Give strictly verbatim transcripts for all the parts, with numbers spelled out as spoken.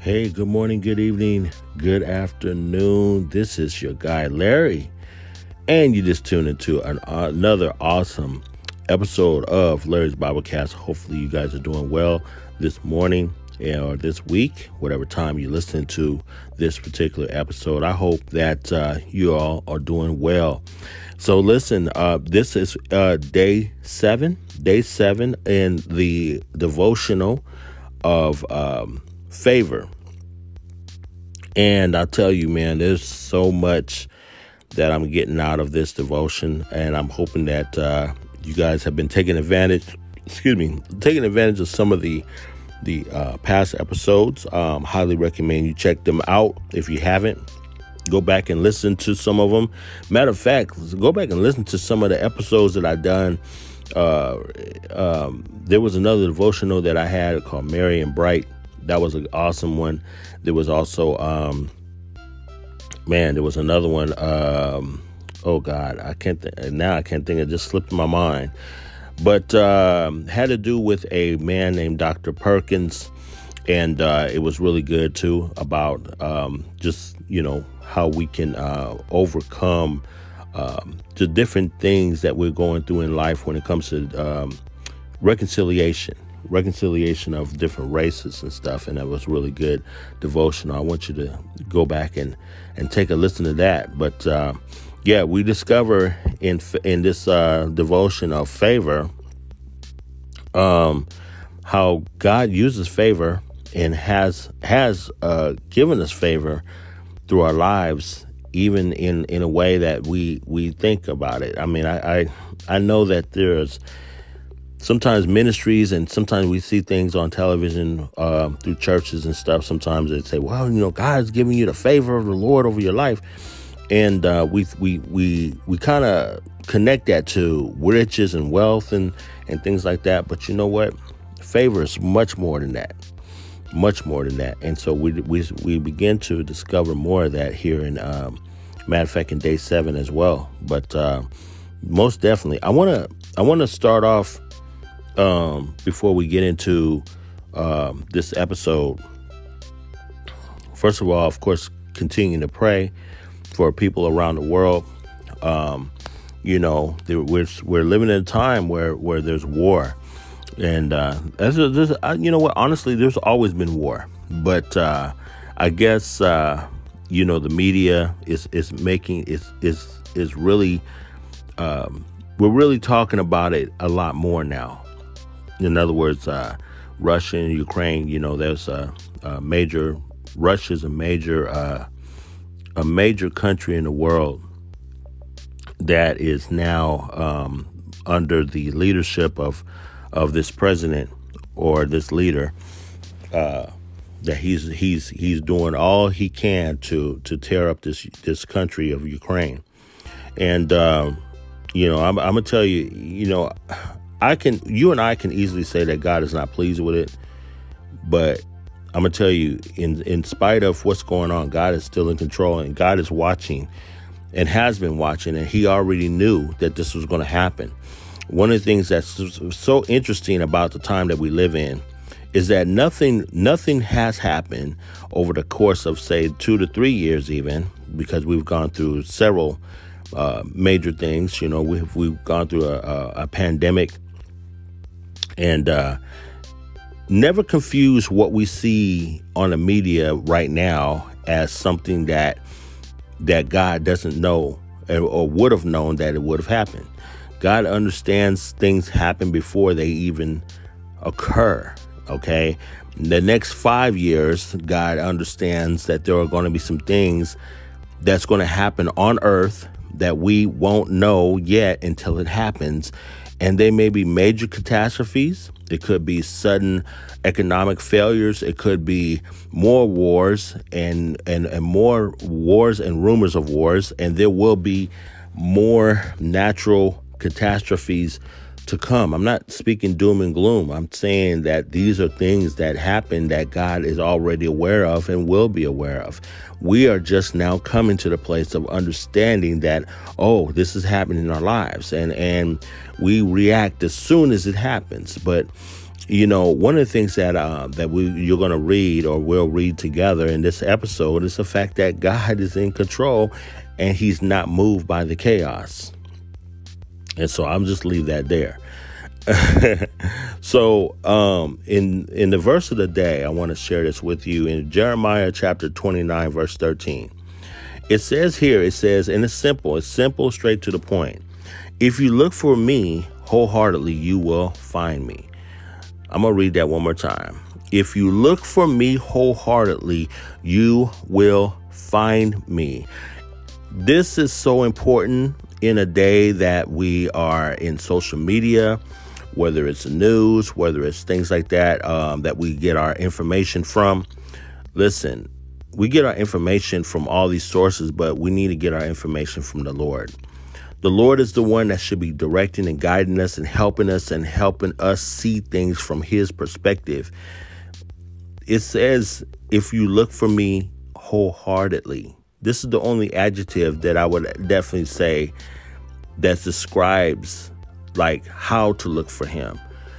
Hey, good morning, good evening, good afternoon. This is your guy, Larry, and you just tuned into an, another awesome episode of Larry's Biblecast. Hopefully, you guys are doing well this morning or this week, whatever time you listen to this particular episode. I hope that uh, you all are doing well. So listen, uh, this is uh, day seven, day seven in the devotional of um, favor. And I'll tell you, man, there's so much that I'm getting out of this devotion, and I'm hoping that uh, you guys have been taking advantage, excuse me, taking advantage of some of the the uh, past episodes. Um, highly recommend you check them out. If you haven't, go back and listen to some of them. Matter of fact, go back and listen to some of the episodes that I've done. Uh, um, there was another devotional that I had called Merry and Bright. That was an awesome one. There was also, um, man, there was another one. Um, oh God, I can't th- now I can't think. It just slipped my mind. But um, had to do with a man named Doctor Perkins, and uh, it was really good too about um, just you know how we can uh, overcome um, the different things that we're going through in life when it comes to um, reconciliation. reconciliation of different races and stuff, and that was really good devotional. I want you to go back and and take a listen to that. But uh yeah, we discover in in this uh devotion of favor um how God uses favor and has has uh given us favor through our lives, even in in a way that we we think about it. I mean, I I, I know that there's sometimes ministries, and sometimes we see things on television uh, through churches and stuff. Sometimes they say, well, you know, God's giving you the favor of the Lord over your life. And uh, we we we we kind of connect that to riches and wealth and, and things like that. But you know what? Favor is much more than that, much more than that. And so we we, we begin to discover more of that here in, um, matter of fact, in day seven as well. But uh, most definitely, I want to I want to start off Um, before we get into um, this episode. First of all, of course, continue to pray for people around the world. Um, you know, there, we're we're living in a time where, where there's war, and uh, there's, there's, uh, you know what? Honestly, there's always been war, but uh, I guess uh, you know the media is is making is is is really um, we're really talking about it a lot more now. In other words, uh, Russia and Ukraine, you know, there's a, a major, Russia's a major, uh, a major country in the world that is now um, under the leadership of, of this president or this leader. Uh, that he's he's he's doing all he can to to tear up this this country of Ukraine, and um, you know, I'm, I'm gonna tell you, you know. I can, you and I can easily say that God is not pleased with it, but I'm gonna tell you, in in spite of what's going on, God is still in control, and God is watching, and has been watching, and He already knew that this was going to happen. One of the things that's so interesting about the time that we live in is that nothing nothing has happened over the course of, say, two to three years, even, because we've gone through several uh, major things. You know, we've we've gone through a, a, a pandemic. And uh, never confuse what we see on the media right now as something that that God doesn't know or, or would have known that it would have happened. God understands things happen before they even occur. OK, the next five years, God understands that there are going to be some things that's going to happen on earth that we won't know yet until it happens. And they may be major catastrophes. It could be sudden economic failures. It could be more wars and, and, and more wars and rumors of wars. And there will be more natural catastrophes to come. I'm not speaking doom and gloom. I'm saying that these are things that happen that God is already aware of and will be aware of. We are just now coming to the place of understanding that, oh, this is happening in our lives, and and we react as soon as it happens. But you know, one of the things that uh, that we you're going to read or we'll read together in this episode is the fact that God is in control and he's not moved by the chaos. And so I'll just leave that there. so um, in in the verse of the day, I want to share this with you in Jeremiah chapter twenty-nine, verse thirteen. It says here, it says, and it's simple, it's simple, straight to the point. If you look for me wholeheartedly, you will find me. I'm going to read that one more time. If you look for me wholeheartedly, you will find me. This is so important in a day that we are in social media, whether it's the news, whether it's things like that, um, that we get our information from. Listen, we get our information from all these sources, but we need to get our information from the Lord. The Lord is the one that should be directing and guiding us and helping us and helping us see things from his perspective. It says, if you look for me wholeheartedly. This is the only adjective that I would definitely say that describes like how to look for him.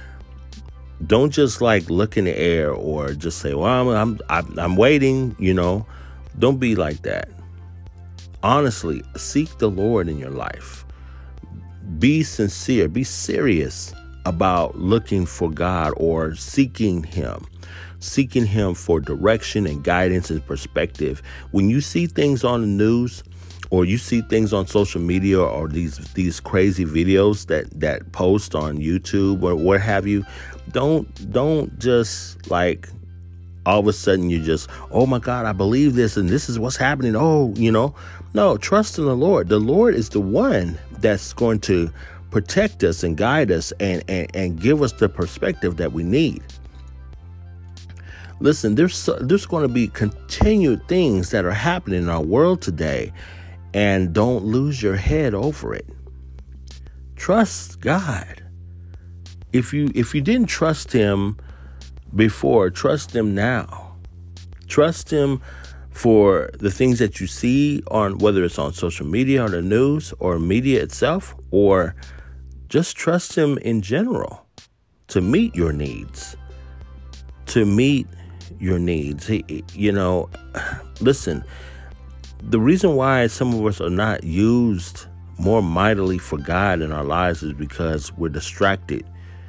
Don't just like look in the air or just say, well, I'm, I'm, I'm waiting, you know, don't be like that. Honestly, seek the Lord in your life. Be sincere, be serious about looking for God or seeking him. Seeking him for direction and guidance and perspective. When you see things on the news or you see things on social media or these these crazy videos that that post on YouTube or what have you, don't don't just like all of a sudden you just, oh my God, I believe this and this is what's happening. Oh, you know, no, trust in the Lord. The Lord is the one that's going to protect us and guide us and and, and give us the perspective that we need. Listen, there's there's going to be continued things that are happening in our world today, and don't lose your head over it. Trust God. If you if you didn't trust him before, trust him now. Trust him for the things that you see on, whether it's on social media or the news or media itself, or just trust him in general to meet your needs, to meet your needs. He, you know, listen, the reason why some of us are not used more mightily for God in our lives is because we're distracted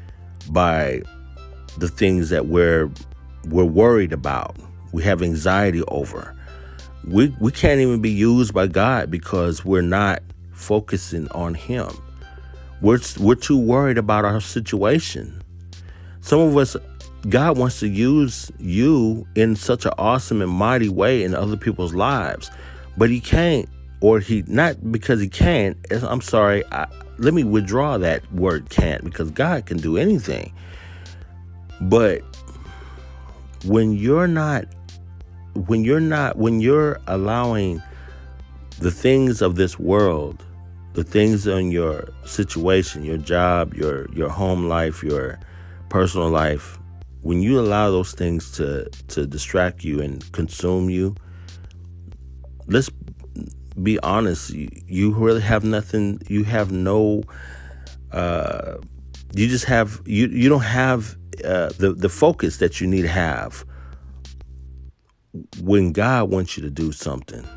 by the things that we're we're worried about. We have anxiety over. We we can't even be used by God because we're not focusing on him. We're we're too worried about our situation. Some of us, God wants to use you in such an awesome and mighty way in other people's lives, but he can't, or he, not because he can't, I'm sorry, I, let me withdraw that word can't, because God can do anything. But when you're not, when you're not, when you're allowing the things of this world, the things in your situation, your job, your, your home life, your personal life, when you allow those things to, to distract you and consume you, let's be honest, you, you really have nothing, you have no, uh, you just have, you, you don't have uh, the, the focus that you need to have when God wants you to do something.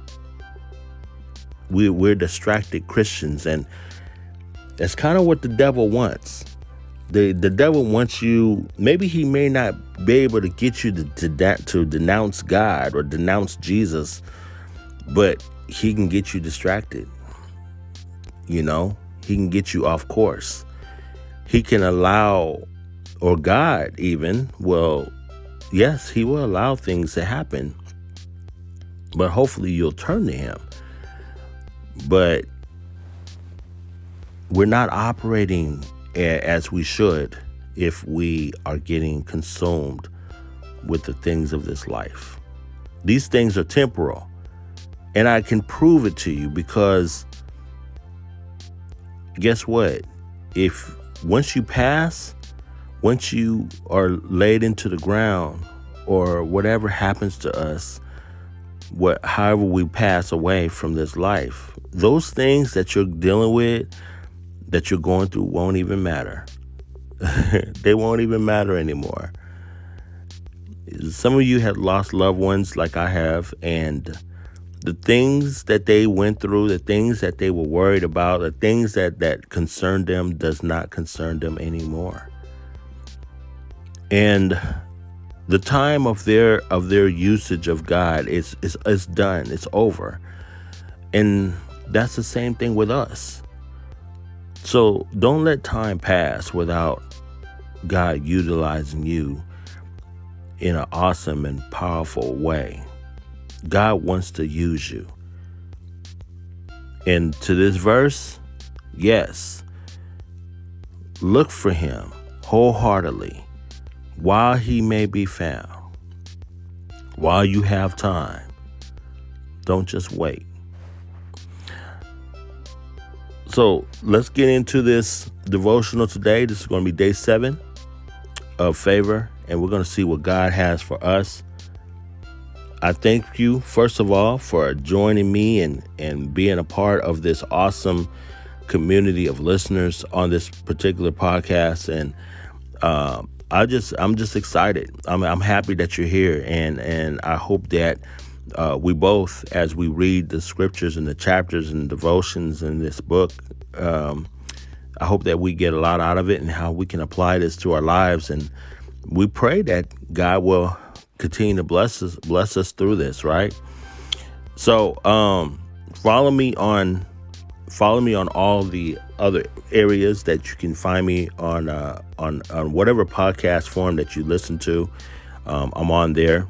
We, we're distracted Christians, and that's kind of what the devil wants. The the devil wants you, maybe he may not be able to get you to, to, to denounce God or denounce Jesus, but he can get you distracted. You know, he can get you off course. He can allow, or God even, well, yes, he will allow things to happen, but hopefully you'll turn to him. But we're not operating as we should if we are getting consumed with the things of this life. These things are temporal, and I can prove it to you because guess what? If once you pass, once you are laid into the ground, or whatever happens to us, what, however we pass away from this life, those things that you're dealing with, that you're going through, won't even matter. They won't even matter anymore. Some of you have lost loved ones like I have, and the things that they went through, the things that they were worried about, the things that, that concerned them does not concern them anymore. And the time of their of their usage of God is, is, is done. It's over. And that's the same thing with us. So don't let time pass without God utilizing you in an awesome and powerful way. God wants to use you. And to this verse, yes, look for him wholeheartedly while he may be found. While you have time, don't just wait. So let's get into this devotional today. This is going to be day seven of favor, and we're going to see what God has for us. I thank you, first of all, for joining me and, and being a part of this awesome community of listeners on this particular podcast. And um, I just, I'm just excited. I'm, I'm happy that you're here, and and I hope that uh, we both, as we read the scriptures and the chapters and devotions in this book, um, I hope that we get a lot out of it and how we can apply this to our lives. And we pray that God will continue to bless us, bless us through this, right? So, um, follow me on, follow me on all the other areas that you can find me on, uh, on, on whatever podcast form that you listen to. Um, I'm on there.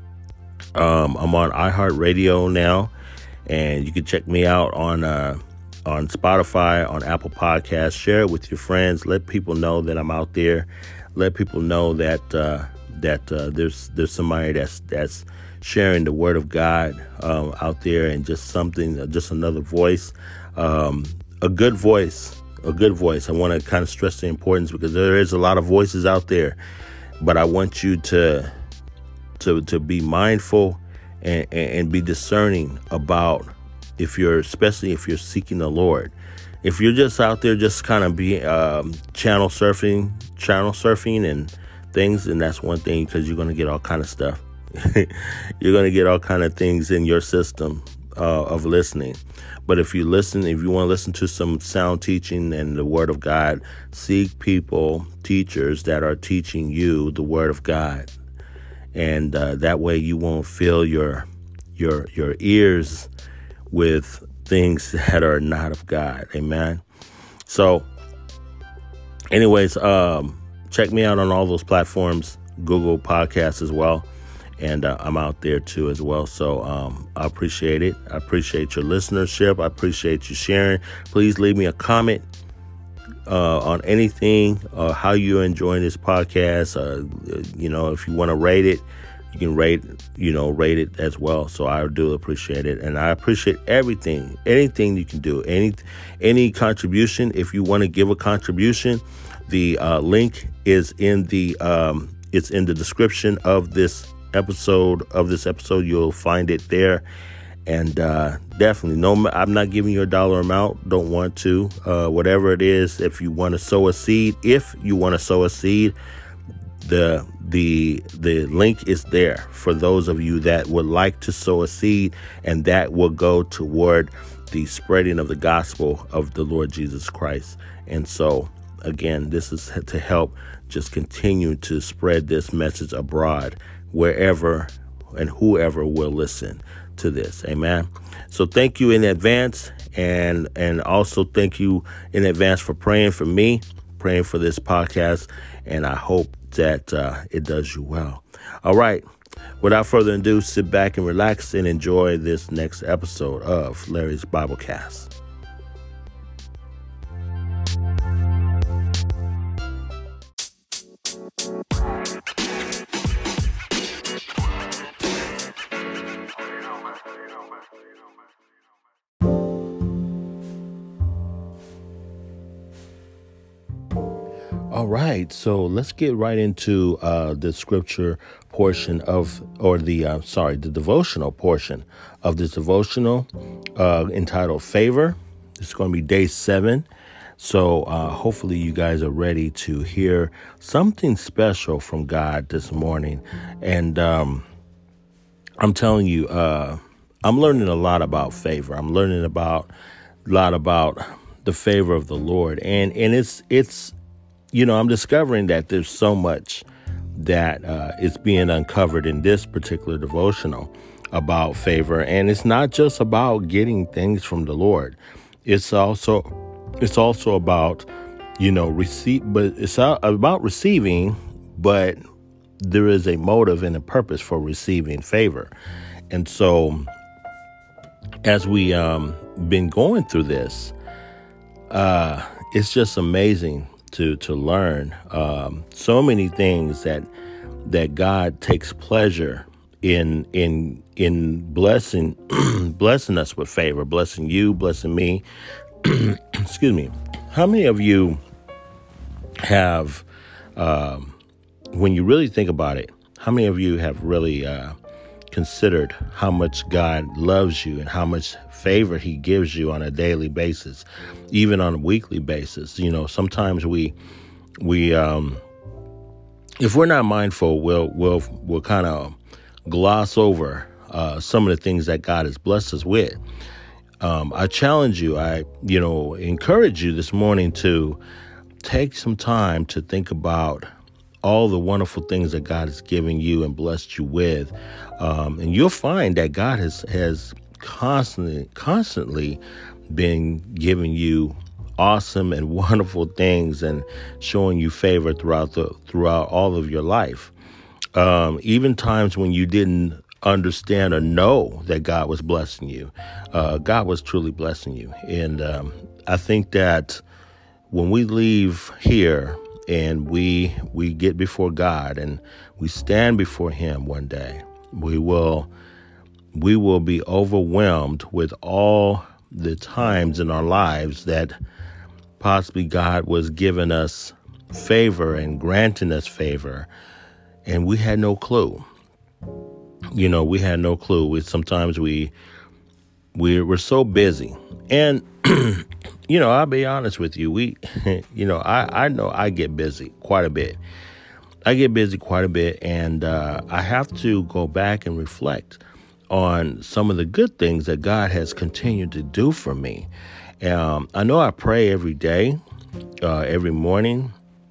Um, I'm on iHeartRadio now, and you can check me out on, uh, on Spotify, on Apple Podcasts. Share it with your friends. Let people know that I'm out there. Let people know that, uh, that uh, there's there's somebody that's that's sharing the word of God um, out there, and just something, just another voice, um, a good voice, a good voice. I want to kind of stress the importance, because there is a lot of voices out there, but I want you to to to be mindful and, and, and be discerning about if you're, especially if you're seeking the Lord. If you're just out there just kind of be um, channel surfing, channel surfing and things, and that's one thing, because you're going to get all kind of stuff. You're going to get all kind of things in your system uh, of listening. But if you listen, if you want to listen to some sound teaching and the word of God, seek people, teachers that are teaching you the word of God. And uh, that way you won't fill your your your ears with things that are not of God. Amen. So anyways, um, check me out on all those platforms, Google Podcasts as well. And uh, I'm out there too as well. So um, I appreciate it. I appreciate your listenership. I appreciate you sharing. Please leave me a comment uh, on anything, uh, how you're enjoying this podcast. Uh, you know, if you want to rate it, you can rate, you know, rate it as well. So I do appreciate it. And I appreciate everything, anything you can do, any, any contribution. If you want to give a contribution, the uh, link is in the, um, it's in the description of this episode of this episode. You'll find it there. And uh, definitely, no, I'm not giving you a dollar amount. Don't want to. Uh, whatever it is, if you want to sow a seed, if you want to sow a seed, the the the link is there for those of you that would like to sow a seed, and that will go toward the spreading of the gospel of the Lord Jesus Christ. And so, again, this is to help just continue to spread this message abroad, wherever and whoever will listen to this. Amen. So thank you in advance, and and also thank you in advance for praying for me, praying for this podcast, and I hope that uh, it does you well. All right. Without further ado, sit back and relax and enjoy this next episode of Larry's Biblecast. All right, so let's get right into uh, the scripture portion of, or the, uh, sorry, the devotional portion of this devotional uh, entitled Favor. It's going to be day seven. So uh, hopefully you guys are ready to hear something special from God this morning. And um, I'm telling you, uh, I'm learning a lot about favor. I'm learning about a lot about the favor of the Lord. And, and it's, it's, you know, I'm discovering that there's so much that uh, is being uncovered in this particular devotional about favor. And it's not just about getting things from the Lord. It's also, it's also about, you know, receive, but it's about receiving, but there is a motive and a purpose for receiving favor. And so as we um been going through this, uh, it's just amazing to to learn um, so many things that that God takes pleasure in in in blessing blessing us with favor, blessing you, blessing me. Excuse me. How many of you have, um, when you really think about it, how many of you have really uh, considered how much God loves you and how much favor he gives you on a daily basis, even on a weekly basis? You know, sometimes we, we, um, if we're not mindful, we'll, we'll, we'll kind of gloss over, uh, some of the things that God has blessed us with. Um, I challenge you, I, you know, encourage you this morning to take some time to think about all the wonderful things that God has given you and blessed you with. Um, and you'll find that God has, has constantly, constantly been giving you awesome and wonderful things and showing you favor throughout the, throughout all of your life. Um, even times when you didn't understand or know that God was blessing you, uh, God was truly blessing you. And, um, I think that when we leave here, and we we get before God and we stand before him one day, we will we will be overwhelmed with all the times in our lives that possibly God was giving us favor and granting us favor, and we had no clue. You know, we had no clue. We sometimes we we we're so busy. And you know, I'll be honest with you. We, you know, I, I know I get busy quite a bit. I get busy quite a bit, and uh, I have to go back and reflect on some of the good things that God has continued to do for me. Um, I know I pray every day, uh, every morning,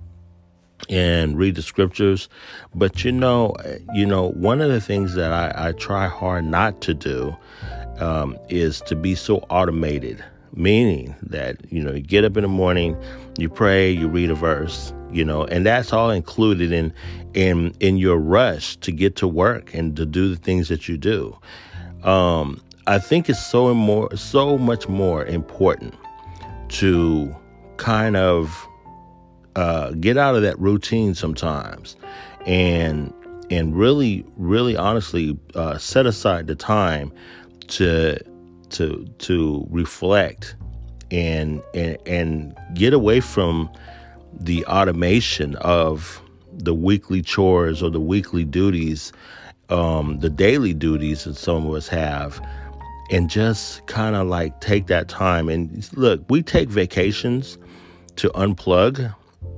and read the scriptures, but you know, you know, one of the things that I, I try hard not to do um, is to be so automated. Meaning that, you know, you get up in the morning, you pray, you read a verse, you know, and that's all included in, in, in your rush to get to work and to do the things that you do. Um, I think it's so more, so much more important to kind of, uh, get out of that routine sometimes and, and really, really honestly, uh, set aside the time to, to to reflect and, and and get away from the automation of the weekly chores or the weekly duties, um, the daily duties that some of us have, and just kind of like take that time. And look, we take vacations to unplug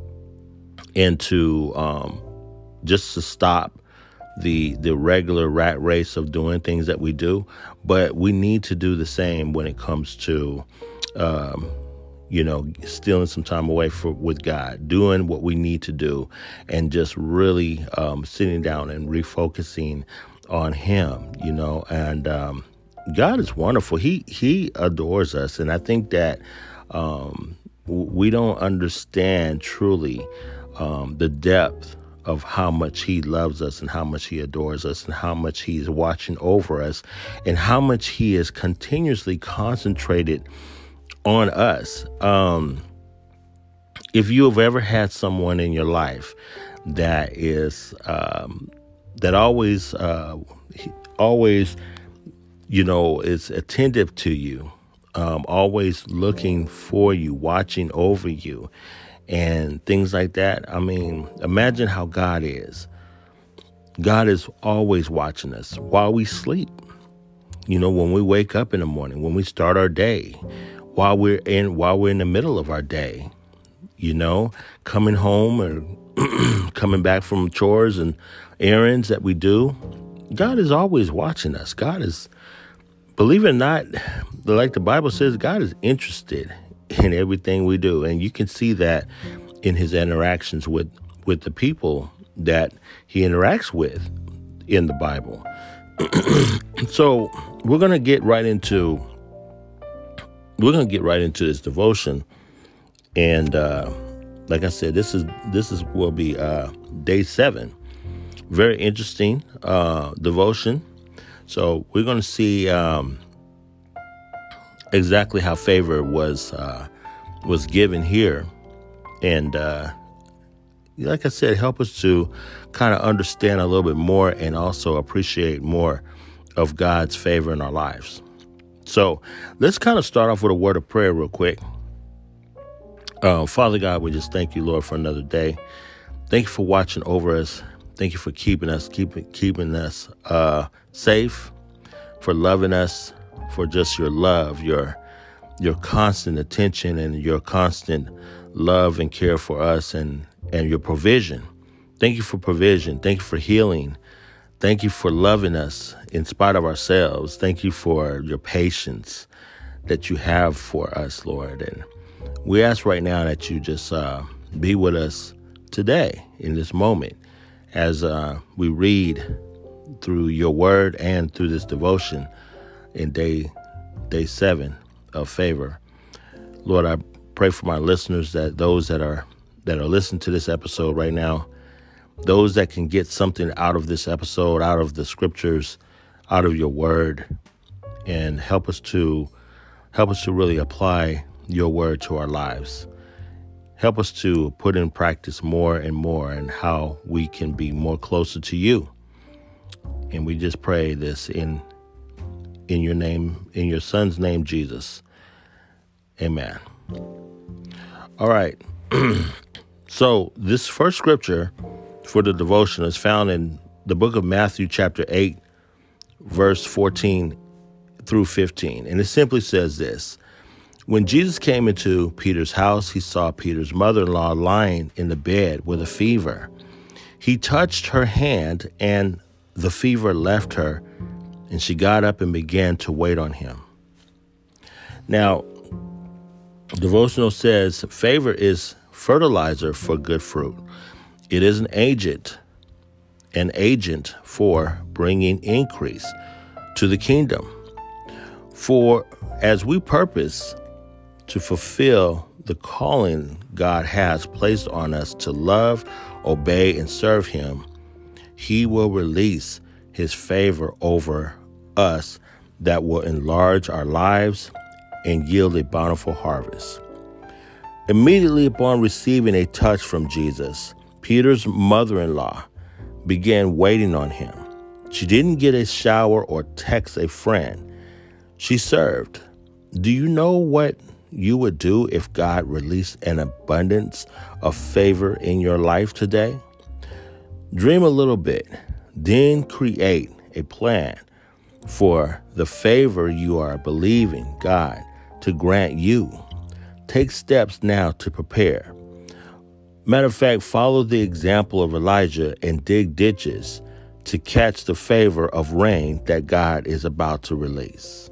and to um, just to stop the the regular rat race of doing things that we do, but we need to do the same when it comes to, um, you know, stealing some time away for, with God, doing what we need to do, and just really um, sitting down and refocusing on Him, you know. And um, God is wonderful. He He adores us, and I think that um, we don't understand truly um, the depth of how much He loves us and how much He adores us and how much He's watching over us and how much He is continuously concentrated on us. Um, if you have ever had someone in your life that is, um, that always, uh, always, you know, is attentive to you, um, always looking for you, watching over you, and things like that. I mean, imagine how God is. God is always watching us while we sleep. You know, when we wake up in the morning, when we start our day, while we're in while we're in the middle of our day, you know, coming home or coming back from chores and errands that we do. God is always watching us. God is, believe it or not, like the Bible says, God is interested in everything we do. And you can see that in his interactions with, with the people that he interacts with in the Bible. So we're going to get right into, we're going to get right into this devotion. And, uh, like I said, this is, this is, will be, uh, day seven. Very interesting, uh, devotion. So we're going to see, um, exactly how favor was, uh, was given here. And, uh, like I said, help us to kind of understand a little bit more and also appreciate more of God's favor in our lives. So let's kind of start off with a word of prayer real quick. Uh, Father God, we just thank you, Lord, for another day. Thank you for watching over us. Thank you for keeping us, keeping keeping us uh, safe, for loving us, for just your love, your your constant attention and your constant love and care for us, and and your provision. Thank you for provision. Thank you for healing. Thank you for loving us in spite of ourselves. Thank you for your patience that you have for us, Lord. And we ask right now that you just uh, be with us today in this moment as uh, we read through your word and through this devotion in day day seven of favor. Lord, I pray for my listeners, that those that are that are listening to this episode right now, those that can get something out of this episode, out of the scriptures, out of your word, and help us to help us to really apply your word to our lives. Help us to put in practice more and more and how we can be more closer to you. And we just pray this in in your name, in your son's name, Jesus. Amen. All right. So this first scripture for the devotion is found in the book of Matthew, chapter eight, verse fourteen through fifteen. And it simply says this: when Jesus came into Peter's house, he saw Peter's mother-in-law lying in the bed with a fever. He touched her hand, and the fever left her, and she got up and began to wait on him. Now, devotional says favor is fertilizer for good fruit. It is an agent, an agent for bringing increase to the kingdom. For as we purpose to fulfill the calling God has placed on us to love, obey, and serve him, he will release his favor over us that will enlarge our lives and yield a bountiful harvest. Immediately upon receiving a touch from Jesus, Peter's mother-in-law began waiting on him. She didn't get a shower or text a friend. She served. Do you know what you would do if God released an abundance of favor in your life today? Dream a little bit, then create a plan for the favor you are believing God to grant you. Take steps now to prepare. Matter of fact, follow the example of Elijah and dig ditches to catch the favor of rain that God is about to release.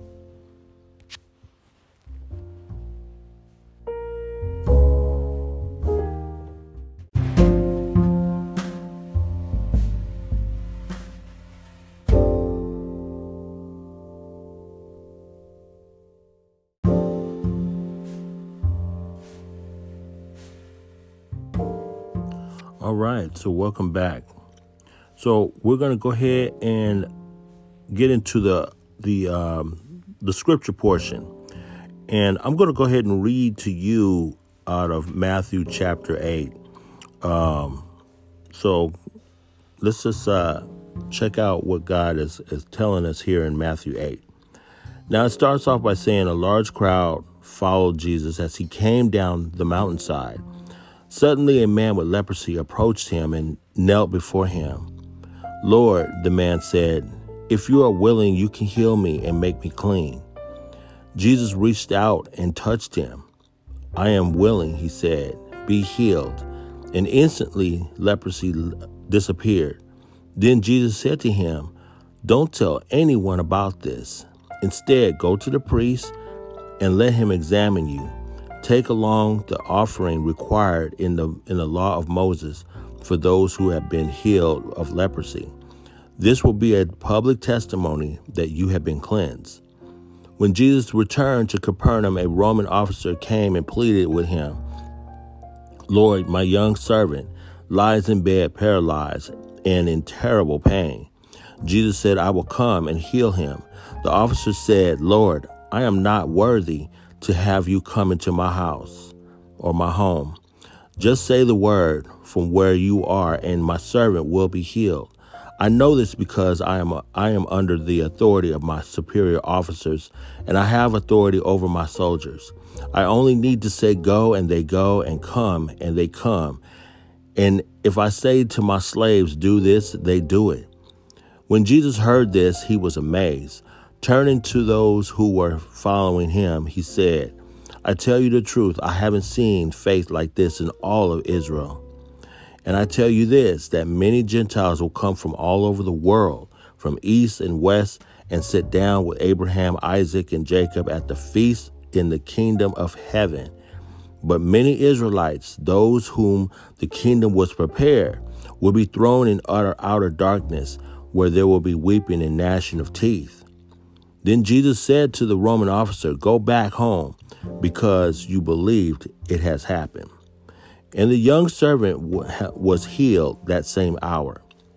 All right, so welcome back. So we're going to go ahead and get into the the um, the scripture portion, and I'm going to go ahead and read to you out of Matthew chapter eight. Um, so let's just uh, check out what God is, is telling us here in Matthew eight. Now it starts off by saying a large crowd followed Jesus as he came down the mountainside. Suddenly a man with leprosy approached him and knelt before him. "Lord," the man said, "if you are willing, you can heal me and make me clean." Jesus reached out and touched him. "I am willing," he said, "be healed." And instantly leprosy disappeared. Then Jesus said to him, "Don't tell anyone about this. Instead, go to the priest and let him examine you. Take along the offering required in the in the law of Moses for those who have been healed of leprosy. This will be a public testimony that you have been cleansed." When Jesus returned to Capernaum, a Roman officer came and pleaded with him, "Lord, my young servant lies in bed paralyzed and in terrible pain." Jesus said, "I will come and heal him." The officer said, "Lord, I am not worthy to have you come into my house or my home. Just say the word from where you are and my servant will be healed. I know this because I am a, I am under the authority of my superior officers, and I have authority over my soldiers. I only need to say go, and they go, and come, and they come. And if I say to my slaves, do this, they do it." When Jesus heard this, he was amazed. Turning to those who were following him, he said, "I tell you the truth, I haven't seen faith like this in all of Israel. And I tell you this, that many Gentiles will come from all over the world, from east and west, and sit down with Abraham, Isaac, and Jacob at the feast in the kingdom of heaven. But many Israelites, those whom the kingdom was prepared, will be thrown in utter outer darkness, where there will be weeping and gnashing of teeth." Then Jesus said to the Roman officer, "Go back home, because you believed it has happened." And the young servant was healed that same hour.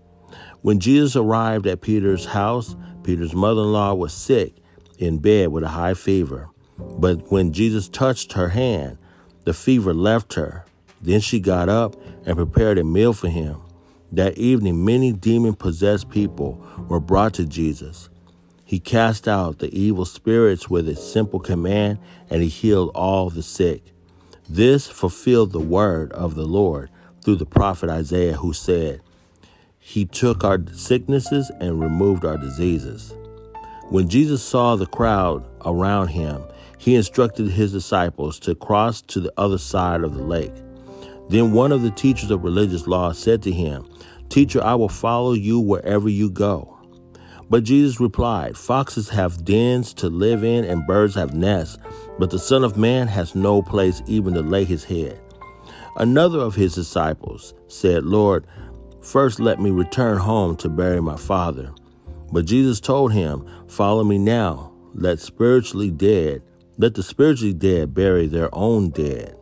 When Jesus arrived at Peter's house, Peter's mother-in-law was sick in bed with a high fever. But when Jesus touched her hand, the fever left her. Then she got up and prepared a meal for him. That evening, many demon-possessed people were brought to Jesus. He cast out the evil spirits with a simple command, and he healed all the sick. This fulfilled the word of the Lord through the prophet Isaiah, who said, "He took our sicknesses and removed our diseases." When Jesus saw the crowd around him, he instructed his disciples to cross to the other side of the lake. Then one of the teachers of religious law said to him, "Teacher, I will follow you wherever you go." But Jesus replied, "Foxes have dens to live in and birds have nests, but the Son of Man has no place even to lay his head." Another of his disciples said, "Lord, first let me return home to bury my father." But Jesus told him, "Follow me now. Let spiritually dead, let the spiritually dead bury their own dead."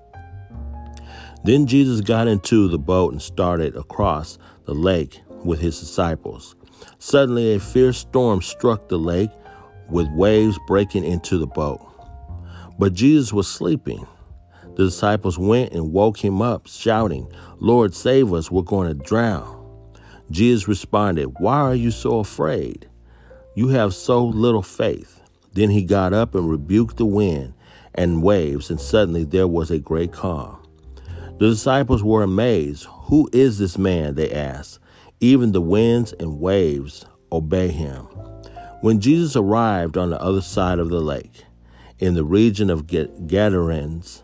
Then Jesus got into the boat and started across the lake with his disciples. Suddenly a fierce storm struck the lake, with waves breaking into the boat. But Jesus was sleeping. The disciples went and woke him up, shouting, "Lord, save us, we're going to drown." Jesus responded, "Why are you so afraid? You have so little faith." Then he got up and rebuked the wind and waves, and suddenly there was a great calm. The disciples were amazed. "Who is this man?" they asked. "Even the winds and waves obey him." When Jesus arrived on the other side of the lake, in the region of Gadarenes,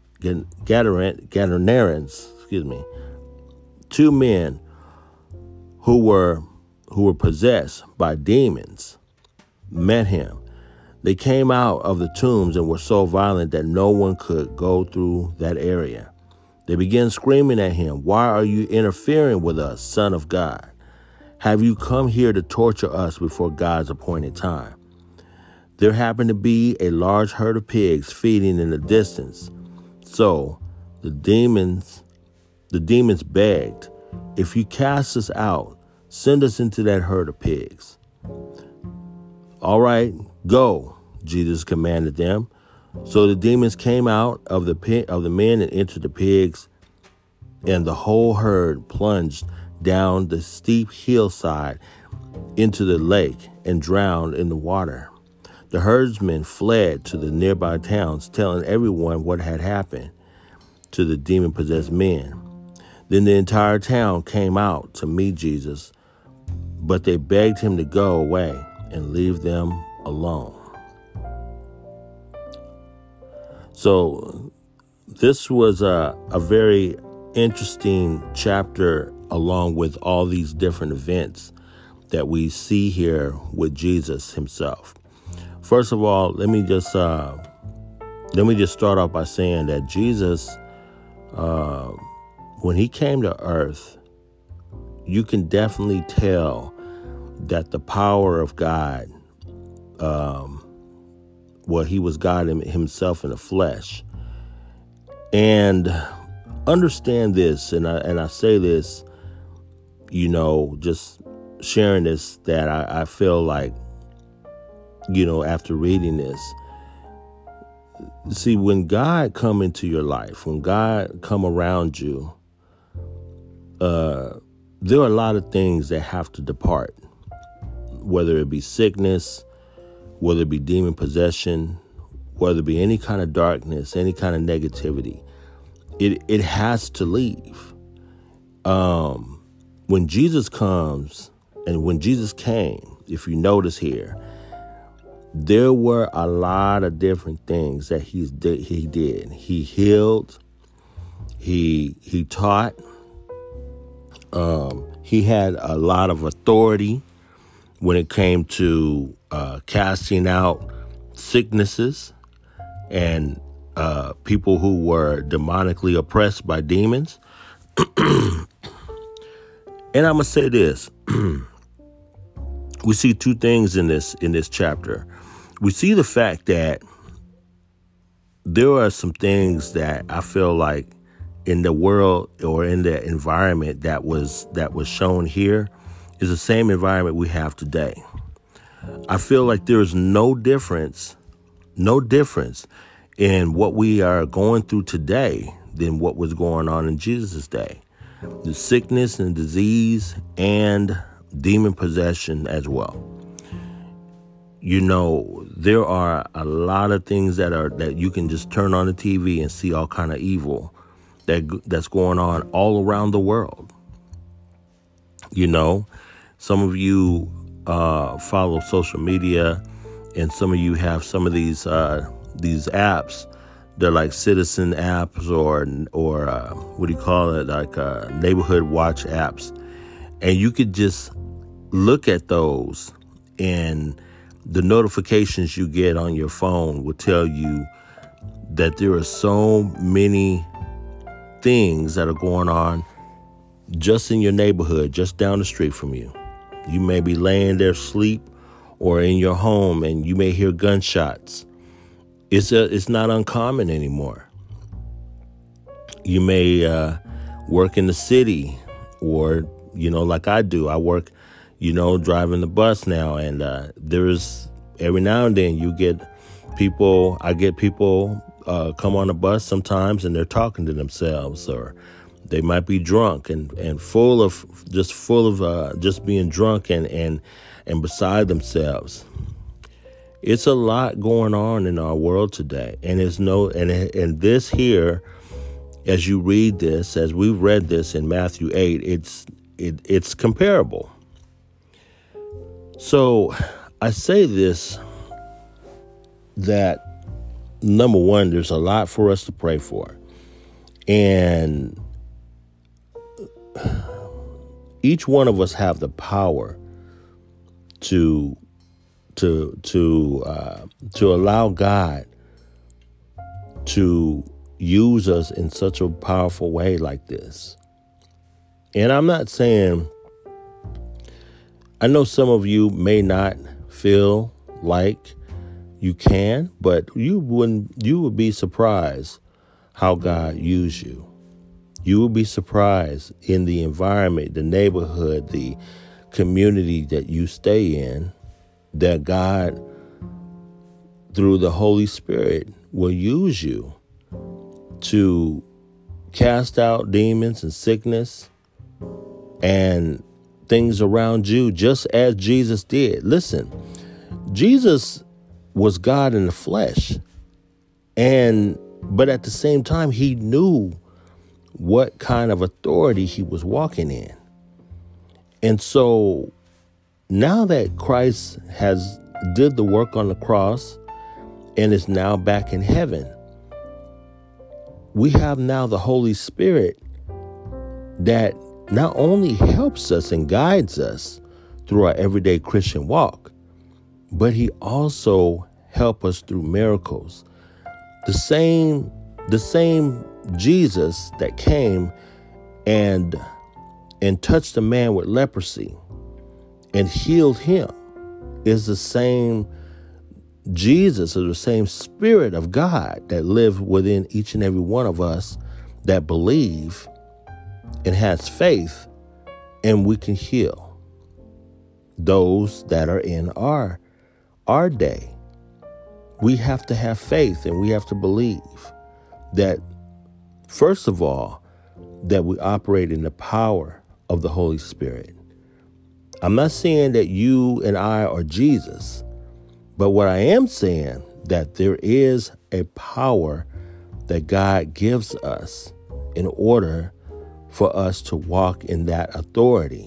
Gadarenes, excuse me, two men who were who were possessed by demons met him. They came out of the tombs and were so violent that no one could go through that area. They began screaming at him, "Why are you interfering with us, Son of God? Have you come here to torture us before God's appointed time?" There happened to be a large herd of pigs feeding in the distance. So the demons, the demons begged, "If you cast us out, send us into that herd of pigs." "All right, go," Jesus commanded them. So the demons came out of the pit of the men and entered the pigs, and the whole herd plunged down the steep hillside into the lake and drowned in the water. The herdsmen fled to the nearby towns, telling everyone what had happened. to the demon-possessed men. Then the entire town came out to meet Jesus, but they begged him to go away and leave them alone. So this was a, a very interesting chapter, along with all these different events that we see here with Jesus himself. First of all, let me just uh, let me just start off by saying that Jesus, uh, when he came to earth, you can definitely tell that the power of God, um, well, he was God himself in the flesh. And understand this, and I, and I say this, you know, just sharing this, that I, I feel like, you know, after reading this, see, when God come into your life, when God come around you, uh, there are a lot of things that have to depart, whether it be sickness, whether it be demon possession, whether it be any kind of darkness, any kind of negativity. It it has to leave. Um, when Jesus comes, and when Jesus came, if you notice here, there were a lot of different things that he's he did. He healed. He he taught. Um, he had a lot of authority when it came to uh, casting out sicknesses and uh, people who were demonically oppressed by demons. And I'm gonna say this: we see two things in this in this chapter. We see the fact that there are some things that I feel like in the world or in the environment that was that was shown here is the same environment we have today. I feel like there is no difference, no difference in what we are going through today than what was going on in Jesus' day. The sickness and disease and demon possession as well. You know, there are a lot of things that are that you can just turn on the T V and see all kind of evil that that's going on all around the world. You know, some of you uh, follow social media, and some of you have some of these uh, these apps. They're like citizen apps, or or uh, what do you call it, like uh, neighborhood watch apps, and you could just look at those, and the notifications you get on your phone will tell you that there are so many things that are going on just in your neighborhood, just down the street from you. You may be laying there asleep or in your home, and you may hear gunshots. It's a, it's not uncommon anymore. You may uh, work in the city, or, you know, like I do. I work, you know, driving the bus now, and uh, there's every now and then you get people, I get people uh, come on the bus sometimes, and they're talking to themselves, or they might be drunk and, and full of, just full of uh, just being drunk and, and, and beside themselves. It's a lot going on in our world today, and it's no, and and this here, as you read this, as we've read this in Matthew eight, it's it, it's comparable. So I say this, that number one, there's a lot for us to pray for. And each one of us have the power to to to uh, to allow God to use us in such a powerful way like this. And I'm not saying, I know some of you may not feel like you can, but you wouldn't, you would be surprised how God used you. You would be surprised in the environment, the neighborhood, the community that you stay in, that God, through the Holy Spirit, will use you to cast out demons and sickness and things around you, just as Jesus did. Listen, Jesus was God in the flesh, and but at the same time, he knew what kind of authority he was walking in. And so now that Christ has did the work on the cross and is now back in heaven, we have now the Holy Spirit that not only helps us and guides us through our everyday Christian walk, but he also helps us through miracles. The same, the same Jesus that came and and touched a man with leprosy and healed him is the same Jesus, or the same Spirit of God that lives within each and every one of us that believe and has faith, and we can heal those that are in our our day. We have to have faith, and we have to believe that, first of all, that we operate in the power of the Holy Spirit. I'm not saying that you and I are Jesus, but what I am saying that there is a power that God gives us in order for us to walk in that authority.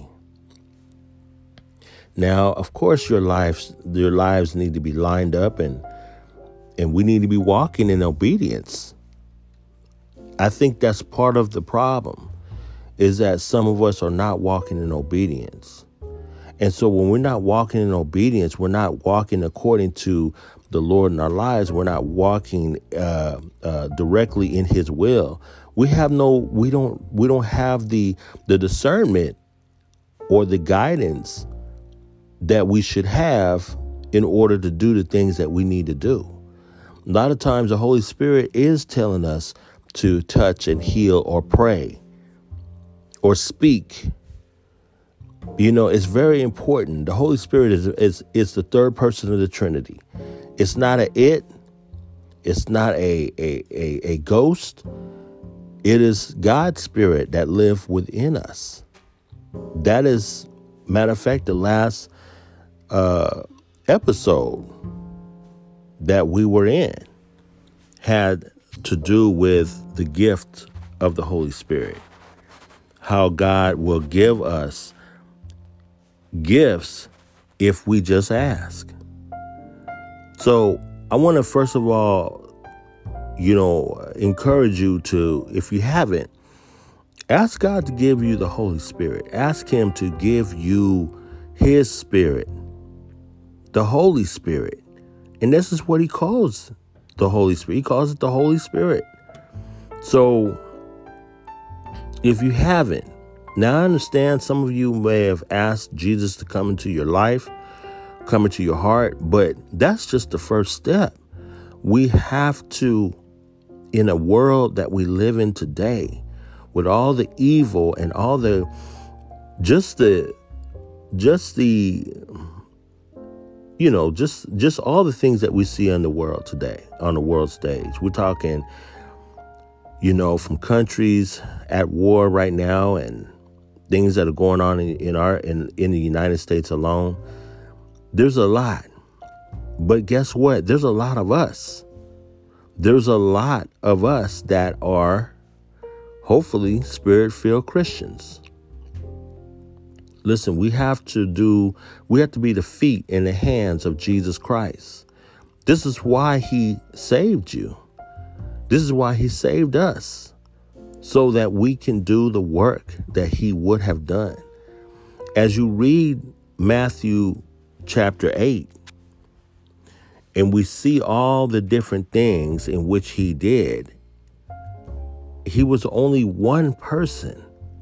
Now, of course, your lives, your lives need to be lined up, and and we need to be walking in obedience. I think that's part of the problem, is that some of us are not walking in obedience. And so when we're not walking in obedience, we're not walking according to the Lord in our lives. We're not walking uh, uh, directly in his will. We have no, we don't, we don't have the, the discernment or the guidance that we should have in order to do the things that we need to do. A lot of times the Holy Spirit is telling us to touch and heal or pray or speak. You know, it's very important. The Holy Spirit is, is, is the third person of the Trinity. It's not a it. It's not a, a, a, a ghost. It is God's Spirit that lives within us. That is, matter of fact, the last uh, episode that we were in had to do with the gift of the Holy Spirit. How God will give us gifts if we just ask. So I want to first of all, you know, encourage you to, if you haven't, ask God to give you the Holy Spirit. Ask him to give you his Spirit, the Holy Spirit. And this is what he calls the Holy Spirit. He calls it the Holy Spirit. So if you haven't, now I understand some of you may have asked Jesus to come into your life, come into your heart, but that's just the first step. We have to, in a world that we live in today, with all the evil and all the, just the, just the, you know, just, just all the things that we see in the world today, on the world stage. We're talking, you know, from countries at war right now and things that are going on in, in our, in, in the United States alone. There's a lot, but guess what? There's a lot of us. There's a lot of us that are hopefully Spirit-filled Christians. Listen, we have to do, we have to be the feet and the hands of Jesus Christ. This is why he saved you. This is why he saved us, so that we can do the work that he would have done. As you read Matthew chapter eight, and we see all the different things in which he did, he was only one person.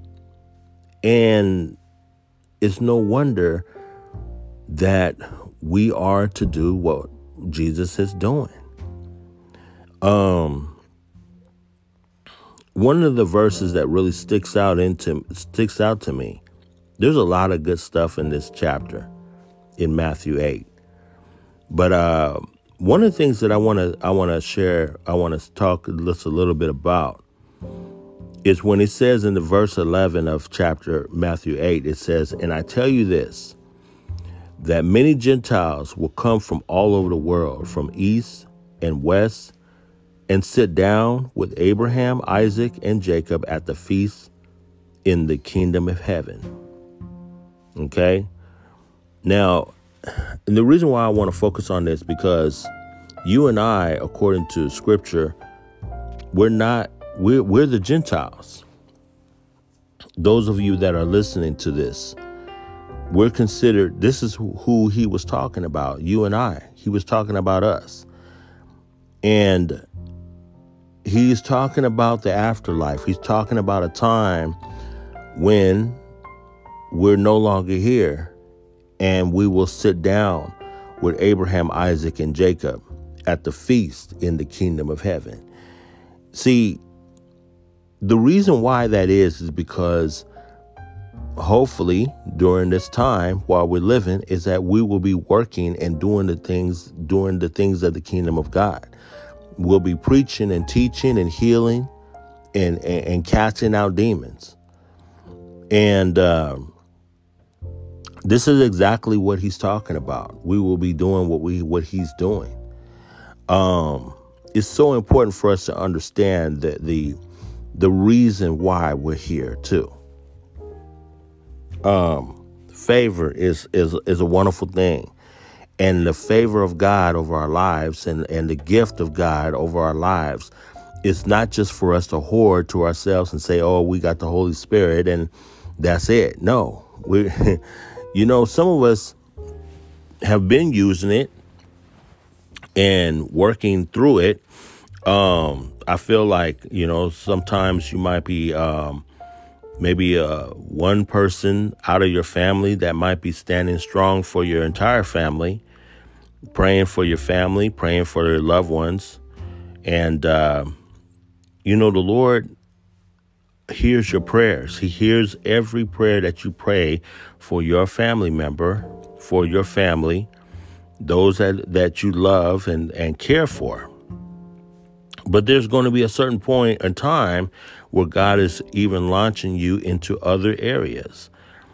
And it's no wonder that we are to do what Jesus is doing. Um, one of the verses that really sticks out into sticks out to me. There's a lot of good stuff in this chapter in Matthew eight, but uh, one of the things that I want to I want to share, I want to talk just a little bit about, is when it says in the verse eleven of chapter Matthew eight, it says, "And I tell you this, that many Gentiles will come from all over the world, from east and west, and sit down with Abraham, Isaac, and Jacob at the feast in the kingdom of heaven. Okay? Now, and the reason why I want to focus on this, because you and I, according to Scripture, we're not, we're, we're the Gentiles. Those of you that are listening to this, we're considered, this is who, who he was talking about, you and I. He was talking about us. And he's talking about the afterlife. He's talking about a time when we're no longer here and we will sit down with Abraham, Isaac, and Jacob at the feast in the kingdom of heaven. See, the reason why that is, is because hopefully during this time while we're living is that we will be working and doing the things, doing the things of the kingdom of God. We'll be preaching and teaching and healing and, and, and casting out demons. And um, this is exactly what he's talking about. We will be doing what we what he's doing. Um, it's so important for us to understand that the the reason why we're here too. Um, favor is is is a wonderful thing. And the favor of God over our lives and, and the gift of God over our lives is not just for us to hoard to ourselves and say, oh, we got the Holy Spirit and that's it. No, we, you know, some of us have been using it and working through it. Um, I feel like, you know, sometimes you might be um, maybe uh, one person out of your family that might be standing strong for your entire family, praying for your family, praying for their loved ones. And, uh, you know, the Lord hears your prayers. He hears every prayer that you pray for your family member, for your family, those that, that you love and, and care for. But there's going to be a certain point in time where God is even launching you into other areas.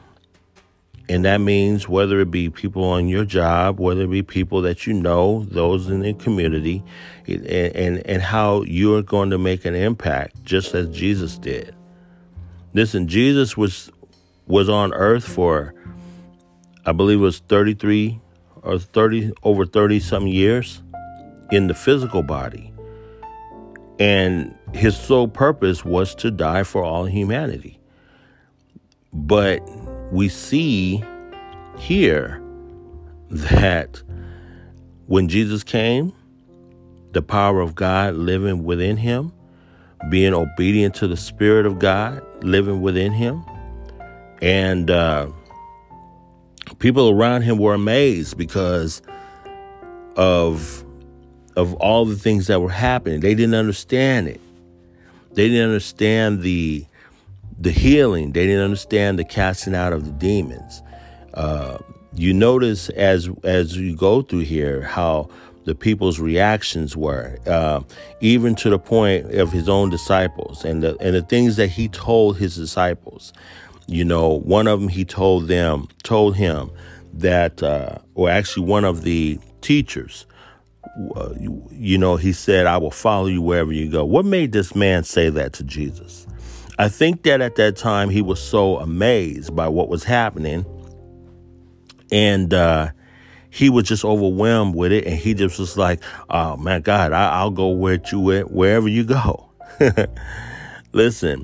And that means whether it be people on your job, whether it be people that you know, those in the community, and, and, and how you're going to make an impact just as Jesus did. Listen, Jesus was was on earth for, I believe it was thirty-three or thirty, over thirty some years in the physical body. And his sole purpose was to die for all humanity. But we see here that when Jesus came, the power of God living within him, being obedient to the Spirit of God living within him, and uh, people around him were amazed because of of all the things that were happening. They didn't understand it. They didn't understand the the healing. They didn't understand the casting out of the demons. Uh, you notice as as you go through here how the people's reactions were, uh, even to the point of his own disciples and the and the things that he told his disciples. You know, one of them he told them, told him that, uh, or actually one of the teachers, uh, you, you know, he said, I will follow you wherever you go. What made this man say that to Jesus? I think that at that time he was so amazed by what was happening, and uh, he was just overwhelmed with it. And he just was like, oh, man, God, I, I'll go where you at, wherever you go. Listen,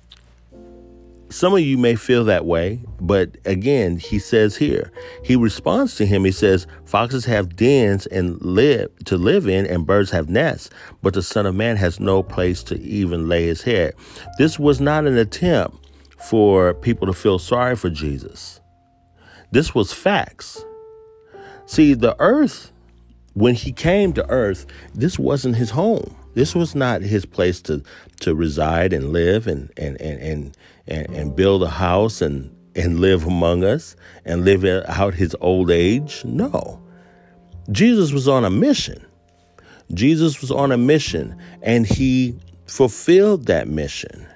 some of you may feel that way. But again, he says here, he responds to him. He says, foxes have dens and live to live in, and birds have nests, but the Son of Man has no place to even lay his head. This was not an attempt for people to feel sorry for Jesus. This was facts. See, the earth, when he came to earth, this wasn't his home. This was not his place to to reside and live and and and and, and, and build a house and, and live among us and live out his old age. No. Jesus was on a mission. Jesus was on a mission, and he fulfilled that mission.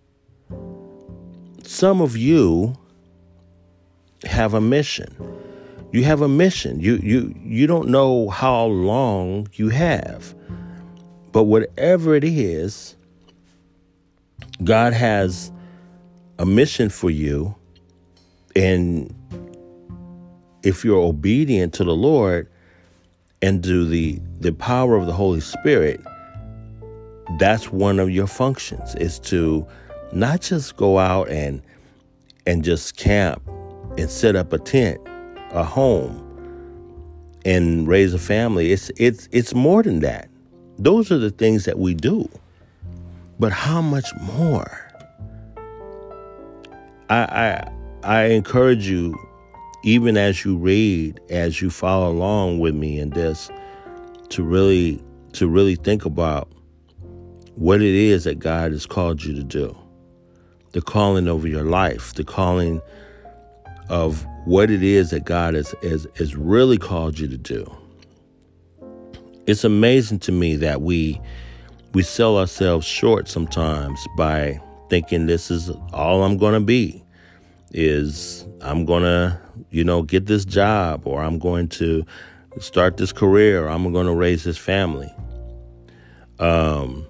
Some of you have a mission. You have a mission. You you you don't know how long you have. But whatever it is, God has a mission for you. And if you're obedient to the Lord and to the, the power of the Holy Spirit, that's one of your functions, is to not just go out and and just camp and set up a tent, a home, and raise a family. It's it's it's more than that. Those are the things that we do. But how much more? I I, I encourage you, even as you read, as you follow along with me in this, to really to really think about what it is that God has called you to do. The calling over your life, the calling of what it is that God has, has, has really called you to do. It's amazing to me that we we sell ourselves short sometimes by thinking this is all I'm going to be, is I'm going to, you know, get this job, or I'm going to start this career, or I'm going to raise this family. Um,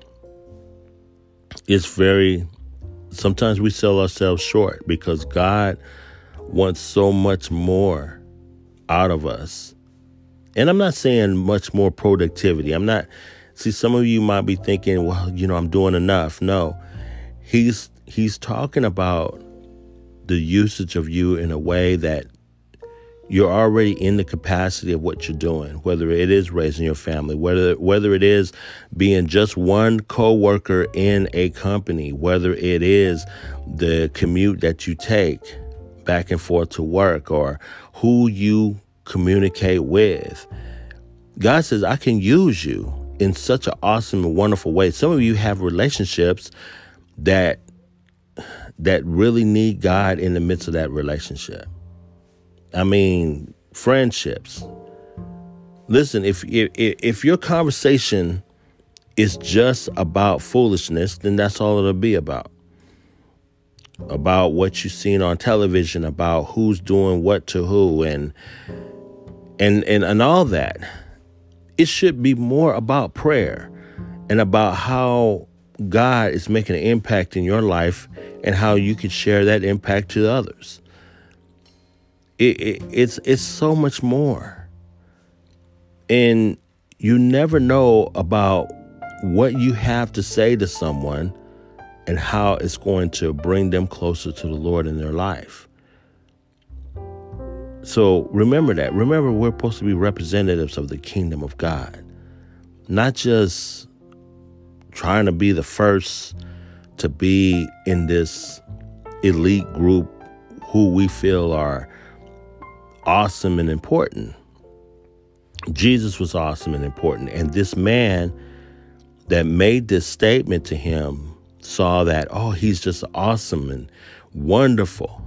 it's very, sometimes we sell ourselves short because God wants so much more out of us. And I'm not saying much more productivity. I'm not, see, some of you might be thinking, well, you know, I'm doing enough. No, he's, he's talking about the usage of you in a way that you're already in the capacity of what you're doing, whether it is raising your family, whether, whether it is being just one coworker in a company, whether it is the commute that you take back and forth to work, or who you communicate with. God says, I can use you in such an awesome and wonderful way. Some of you have relationships that that really need God in the midst of that relationship. I mean, friendships. Listen, if if, if your conversation is just about foolishness, then that's all it'll be about. About what you've seen on television, about who's doing what to who, and and and and all that. It should be more about prayer and about how God is making an impact in your life and how you can share that impact to others. It, it, it's it's so much more. And you never know about what you have to say to someone and how it's going to bring them closer to the Lord in their life. So remember that. Remember, we're supposed to be representatives of the kingdom of God, not just trying to be the first to be in this elite group who we feel are awesome and important. Jesus was awesome and important. And this man that made this statement to him saw that, oh, he's just awesome and wonderful.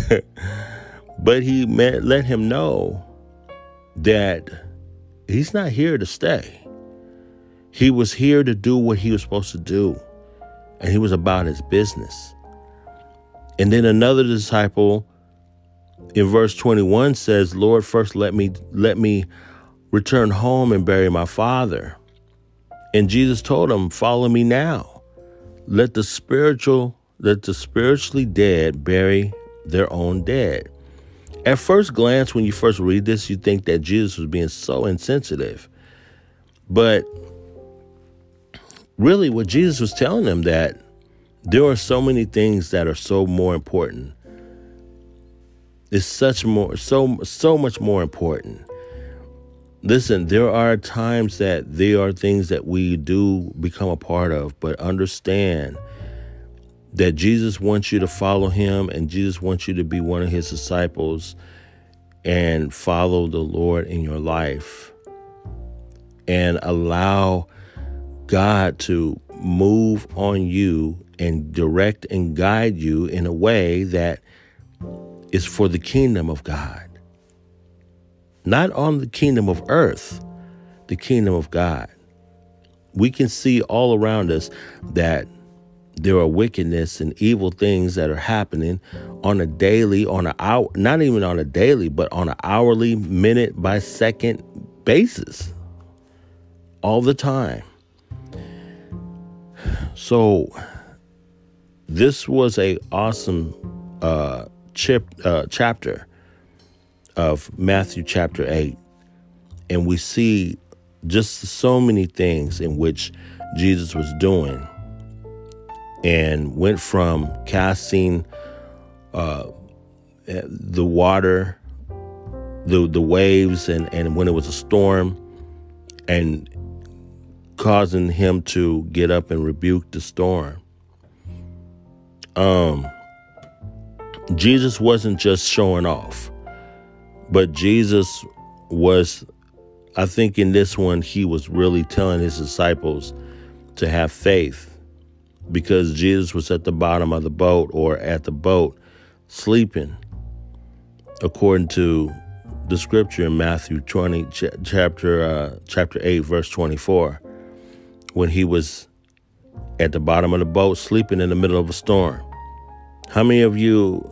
But he met, let him know that he's not here to stay. He was here to do what he was supposed to do. And he was about his business. And then another disciple in verse twenty-one says, Lord, first let me let me return home and bury my father. And Jesus told him, follow me now. Let the spiritual, let the spiritually dead bury their own dead. At first glance, when you first read this, you think that Jesus was being so insensitive. But really what Jesus was telling them, that there are so many things that are so more important. It's such more, so, so much more important. Listen, there are times that there are things that we do become a part of, but understand that Jesus wants you to follow him, and Jesus wants you to be one of his disciples and follow the Lord in your life and allow God to move on you and direct and guide you in a way that is for the kingdom of God. Not on the kingdom of earth, the kingdom of God. We can see all around us that there are wickedness and evil things that are happening on a daily, on an hour, not even on a daily, but on an hourly, minute by second basis, all the time. So this was a awesome uh, chip, uh, chapter of Matthew chapter eight. And we see just so many things in which Jesus was doing, and went from casting uh, the water, the the waves, and, and when it was a storm, and causing him to get up and rebuke the storm. Um, Jesus wasn't just showing off, but Jesus was, I think in this one, he was really telling his disciples to have faith, because Jesus was at the bottom of the boat, or at the boat sleeping, according to the scripture in Matthew twenty, ch- chapter uh, chapter eight, verse twenty-four, when he was at the bottom of the boat sleeping in the middle of a storm. How many of you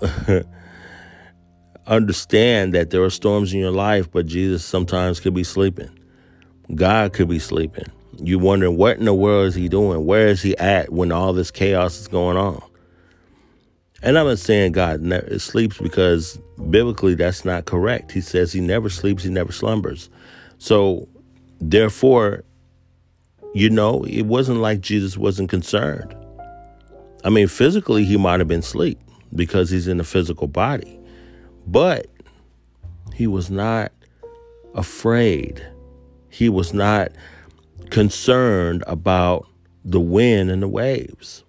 understand that there are storms in your life, but Jesus sometimes could be sleeping? God could be sleeping. You wondering, what in the world is he doing? Where is he at when all this chaos is going on? And I'm not saying God never sleeps, because biblically that's not correct. He says he never sleeps, he never slumbers. So therefore, you know, it wasn't like Jesus wasn't concerned. I mean, physically he might have been asleep because he's in a physical body, but he was not afraid. He was not concerned about the wind and the waves.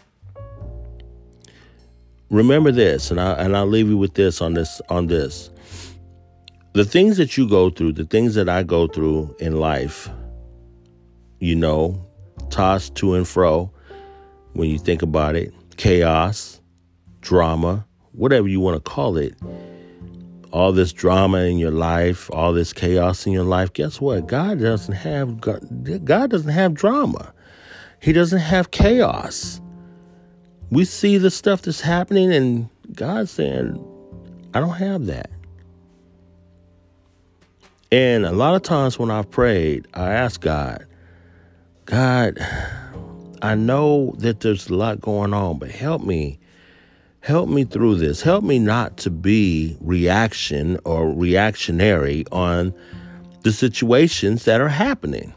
Remember this, and I and I'll leave you with this on this on this. The things that you go through, the things that I go through in life, you know, tossed to and fro, when you think about it, chaos, drama, whatever you want to call it, all this drama in your life, all this chaos in your life, guess what? God doesn't have God doesn't have drama. He doesn't have chaos. We see the stuff that's happening, and God's saying, I don't have that. And a lot of times when I've prayed, I ask God, God, I know that there's a lot going on, but help me. Help me through this. Help me not to be reaction or reactionary on the situations that are happening.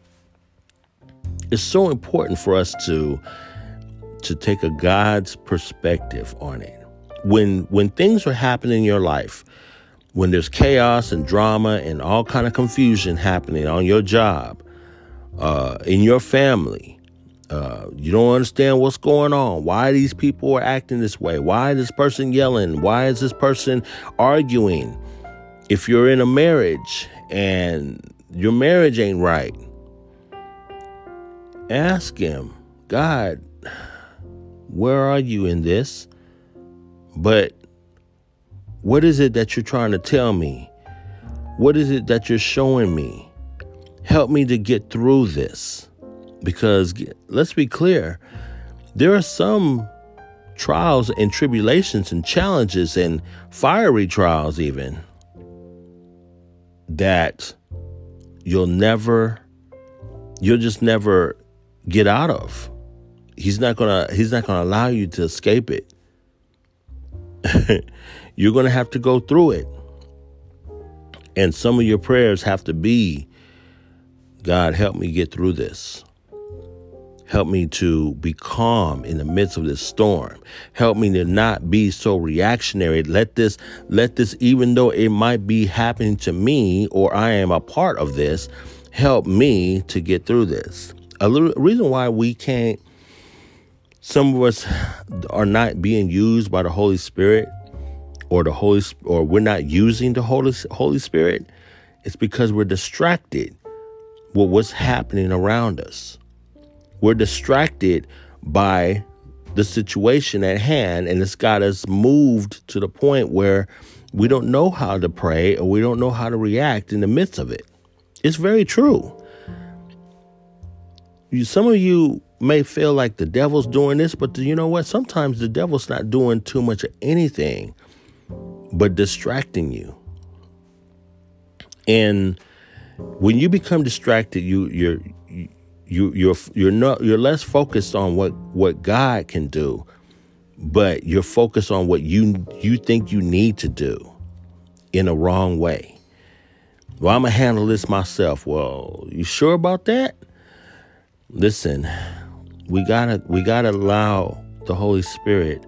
It's so important for us to to take a God's perspective on it. When when things are happening in your life, when there's chaos and drama and all kind of confusion happening on your job, uh, in your family, uh, you don't understand what's going on. Why these people are acting this way? Why is this person yelling? Why is this person arguing? If you're in a marriage and your marriage ain't right, ask him, God, where are you in this? But what is it that you're trying to tell me? What is it that you're showing me? Help me to get through this. Because let's be clear, there are some trials and tribulations and challenges and fiery trials even that you'll never, you'll just never get out of. He's not gonna, he's not gonna allow you to escape it. You're gonna have to go through it. And some of your prayers have to be, God, help me get through this. Help me to be calm in the midst of this storm. Help me to not be so reactionary. Let this, let this, even though it might be happening to me or I am a part of this, help me to get through this. A little reason why we can't, some of us are not being used by the Holy Spirit, or the Holy, or we're not using the Holy Holy Spirit, it's because we're distracted with what's happening around us. We're distracted by the situation at hand, and it's got us moved to the point where we don't know how to pray, or we don't know how to react in the midst of it. It's very true. You, some of you may feel like the devil's doing this, but you know what? Sometimes the devil's not doing too much of anything but distracting you. And when you become distracted, you you're you you're you're not you're less focused on what what God can do, but you're focused on what you you think you need to do in a wrong way. Well, I'm gonna handle this myself. Well, you sure about that? Listen, we gotta we gotta allow the Holy Spirit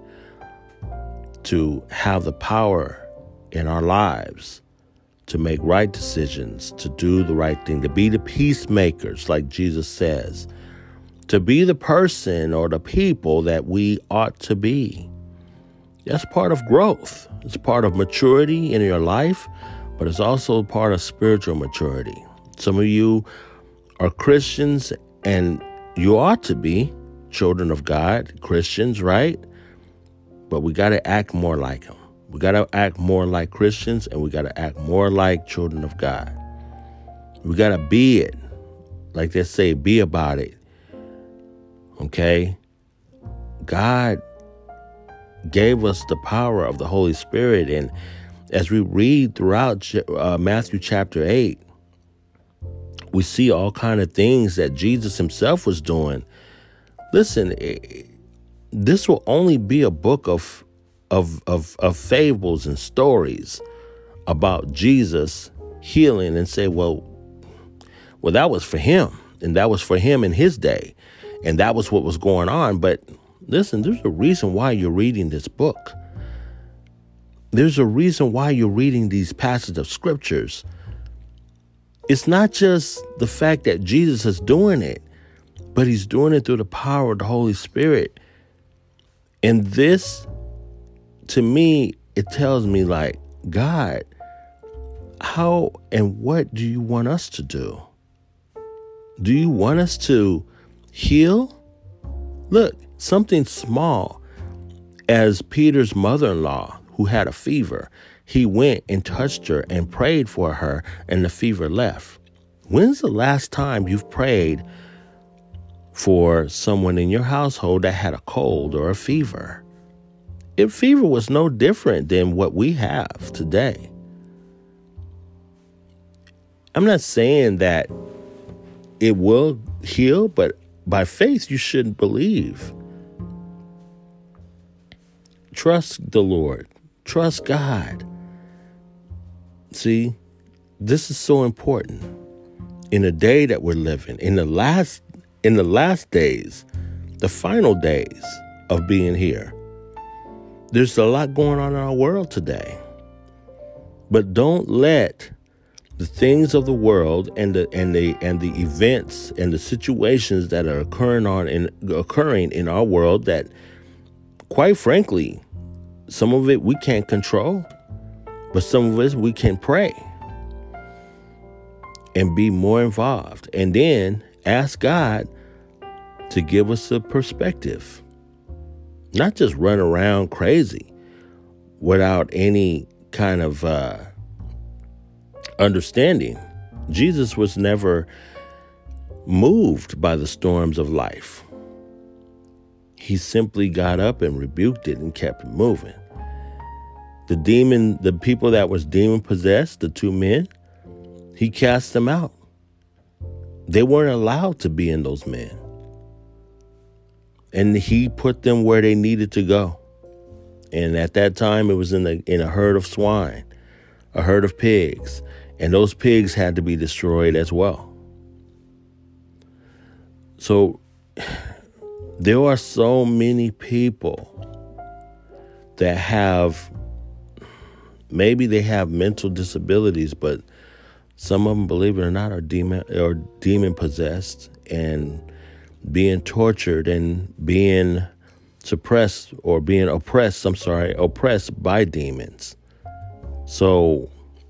to have the power in our lives to make right decisions, to do the right thing, to be the peacemakers, like Jesus says, to be the person or the people that we ought to be. That's part of growth. It's part of maturity in your life, but it's also part of spiritual maturity. Some of you are Christians, and you ought to be children of God, Christians, right? But we got to act more like them. We got to act more like Christians, and we got to act more like children of God. We got to be it. Like they say, be about it. Okay? God gave us the power of the Holy Spirit. And as we read throughout uh, Matthew chapter eight, we see all kind of things that Jesus himself was doing. Listen, it, this will only be a book of Of, of of fables and stories about Jesus healing, and say, well, well, that was for him, and that was for him in his day, and that was what was going on. But listen, there's a reason why you're reading this book. There's a reason why you're reading these passages of scriptures. It's not just the fact that Jesus is doing it, but he's doing it through the power of the Holy Spirit. And this, to me, it tells me, like, God, how and what do you want us to do? Do you want us to heal? Look, something small as Peter's mother-in-law who had a fever. He went and touched her and prayed for her, and the fever left. When's the last time you've prayed for someone in your household that had a cold or a fever? If fever was no different than what we have today. I'm not saying that it will heal, but by faith you should believe. Trust the Lord. Trust God. See, this is so important in the day that we're living, in the last in the last days, the final days of being here. There's a lot going on in our world today. But don't let the things of the world and the and the and the events and the situations that are occurring on in occurring in our world, that, quite frankly, some of it we can't control, but some of us we can pray and be more involved, and then ask God to give us a perspective. Not just run around crazy without any kind of uh, understanding. Jesus was never moved by the storms of life. He simply got up and rebuked it and kept moving. The demon, the people that was demon possessed, the two men, he cast them out. They weren't allowed to be in those men. And he put them where they needed to go. And at that time, it was in a, in a herd of swine, a herd of pigs. And those pigs had to be destroyed as well. So there are so many people that have, maybe they have mental disabilities, but some of them, believe it or not, are demon or demon possessed and being tortured and being suppressed or being oppressed, I'm sorry, oppressed by demons. So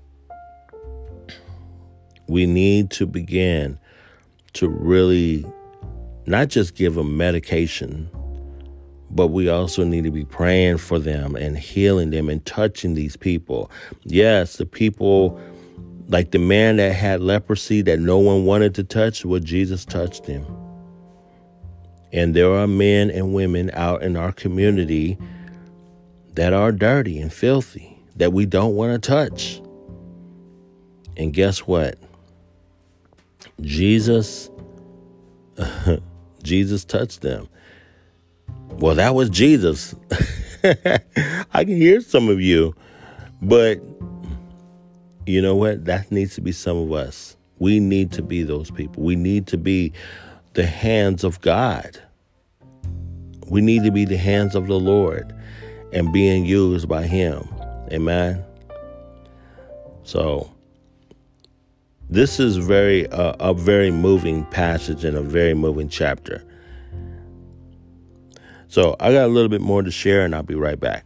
we need to begin to really not just give them medication, but we also need to be praying for them and healing them and touching these people. Yes, the people, like the man that had leprosy that no one wanted to touch, well, Jesus touched him. And there are men and women out in our community that are dirty and filthy that we don't want to touch. And guess what? Jesus Jesus touched them. Well, that was Jesus. I can hear some of you, but you know what? That needs to be some of us. We need to be those people. We need to be the hands of God. We need to be the hands of the Lord and being used by him. Amen. So this is very uh, a very moving passage and a very moving chapter. So I got a little bit more to share, and I'll be right back.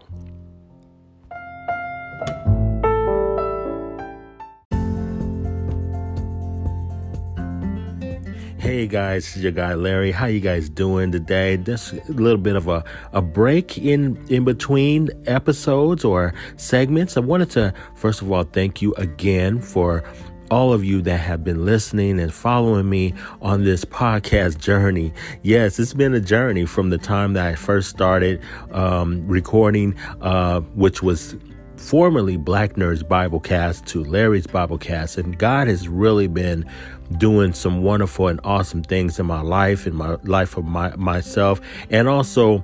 Hey guys, this is your guy Larry. How you guys doing today? Just a little bit of a, a break in, in between episodes or segments. I wanted to, first of all, thank you again for all of you that have been listening and following me on this podcast journey. Yes, it's been a journey from the time that I first started um, recording, uh, which was formerly Black Nerds Biblecast to Larry's Biblecast. And God has really been doing some wonderful and awesome things in my life, in my life of my, myself, and also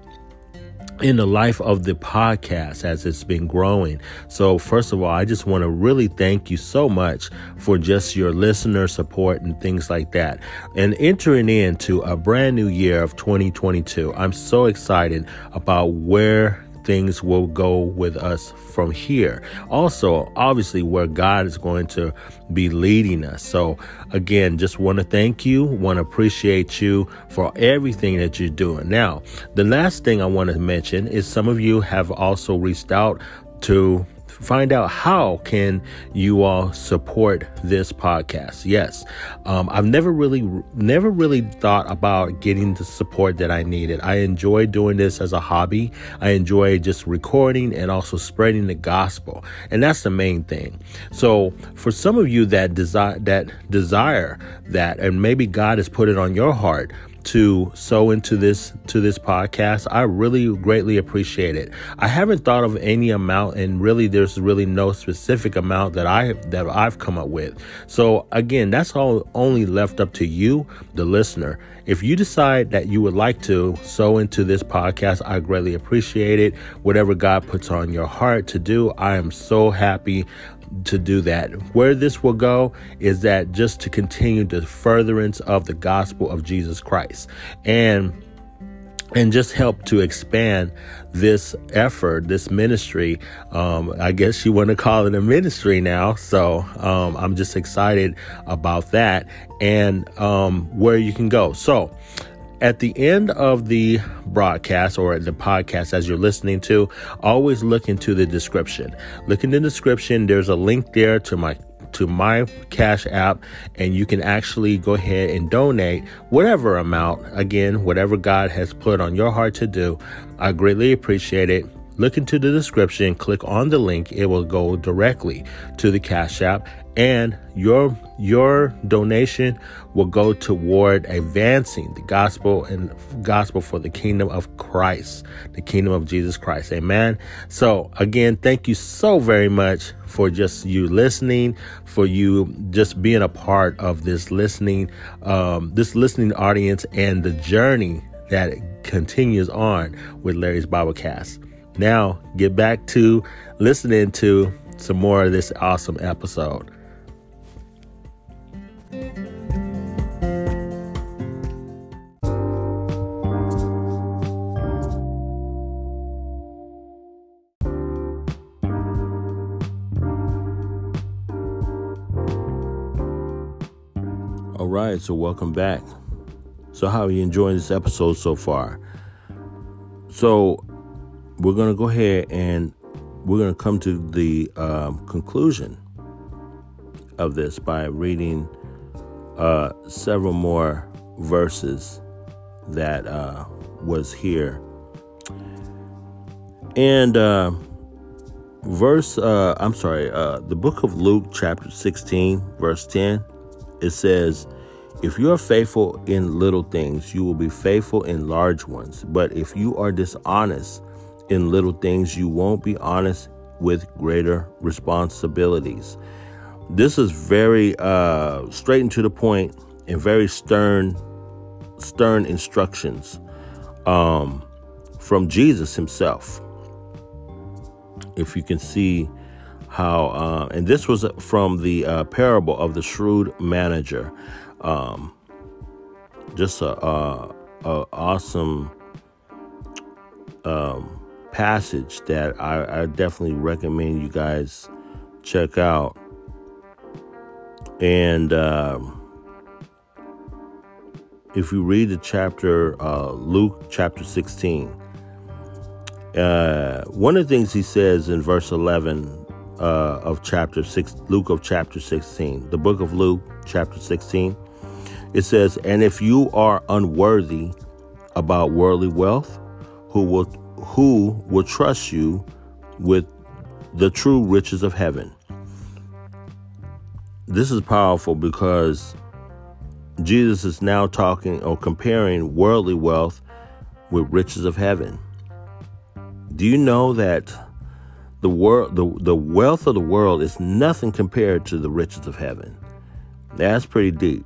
in the life of the podcast as it's been growing. So first of all, I just want to really thank you so much for just your listener support and things like that. And entering into a brand new year of twenty twenty-two, I'm so excited about where things will go with us from here. Also, obviously, where God is going to be leading us. So again, just want to thank you, want to appreciate you for everything that you're doing. Now, the last thing I want to mention is some of you have also reached out to find out how can you all support this podcast. Yes, um, I've never really, never really thought about getting the support that I needed. I enjoy doing this as a hobby. I enjoy just recording and also spreading the gospel, and that's the main thing. So, for some of you that desire that desire that, and maybe God has put it on your heart to sow into this to this podcast, I really greatly appreciate it. I haven't thought of any amount, and really there's really no specific amount that I that I've come up with. So again, that's all only left up to you, the listener. If you decide that you would like to sow into this podcast, I greatly appreciate it. Whatever God puts on your heart to do, I am so happy to do that. Where this will go is that just to continue the furtherance of the gospel of Jesus Christ, and and just help to expand this effort, this ministry. Um, I guess you want to call it a ministry now. So um, I'm just excited about that, and um, where you can go. So at the end of the broadcast or the podcast, as you're listening to, always look into the description. Look in the description. There's a link there to my to my Cash App, and you can actually go ahead and donate whatever amount. Again, whatever God has put on your heart to do. I greatly appreciate it. Look into the description, click on the link. It will go directly to the Cash App, and your your donation will go toward advancing the gospel and gospel for the kingdom of Christ, the kingdom of Jesus Christ. Amen. So again, thank you so very much for just you listening, for you just being a part of this listening, um, this listening audience, and the journey that continues on with Larry's Biblecast. Now, get back to listening to some more of this awesome episode. All right, so welcome back. So how are you enjoying this episode so far? So we're going to go ahead and we're going to come to the um, conclusion of this by reading uh, several more verses that uh, was here. And uh, verse, uh, I'm sorry, uh, the book of Luke, chapter sixteen, verse ten, it says, "If you are faithful in little things, you will be faithful in large ones. But if you are dishonest in little things, you won't be honest with greater responsibilities." This is very uh, straight and to the point and very stern stern instructions um, from Jesus himself. If you can see how, uh, and this was from the uh, parable of the shrewd manager. Um, just a, a, a awesome um, passage that I, I definitely recommend you guys check out. And um, if you read the chapter, uh, Luke chapter sixteen, uh, one of the things he says in verse eleven uh, of chapter six, Luke of chapter sixteen, the book of Luke chapter sixteen, it says, "And if you are unworthy about worldly wealth, who will who will trust you with the true riches of heaven?" This is powerful because Jesus is now talking or comparing worldly wealth with riches of heaven. Do you know that the world, the, the wealth of the world is nothing compared to the riches of heaven? That's pretty deep.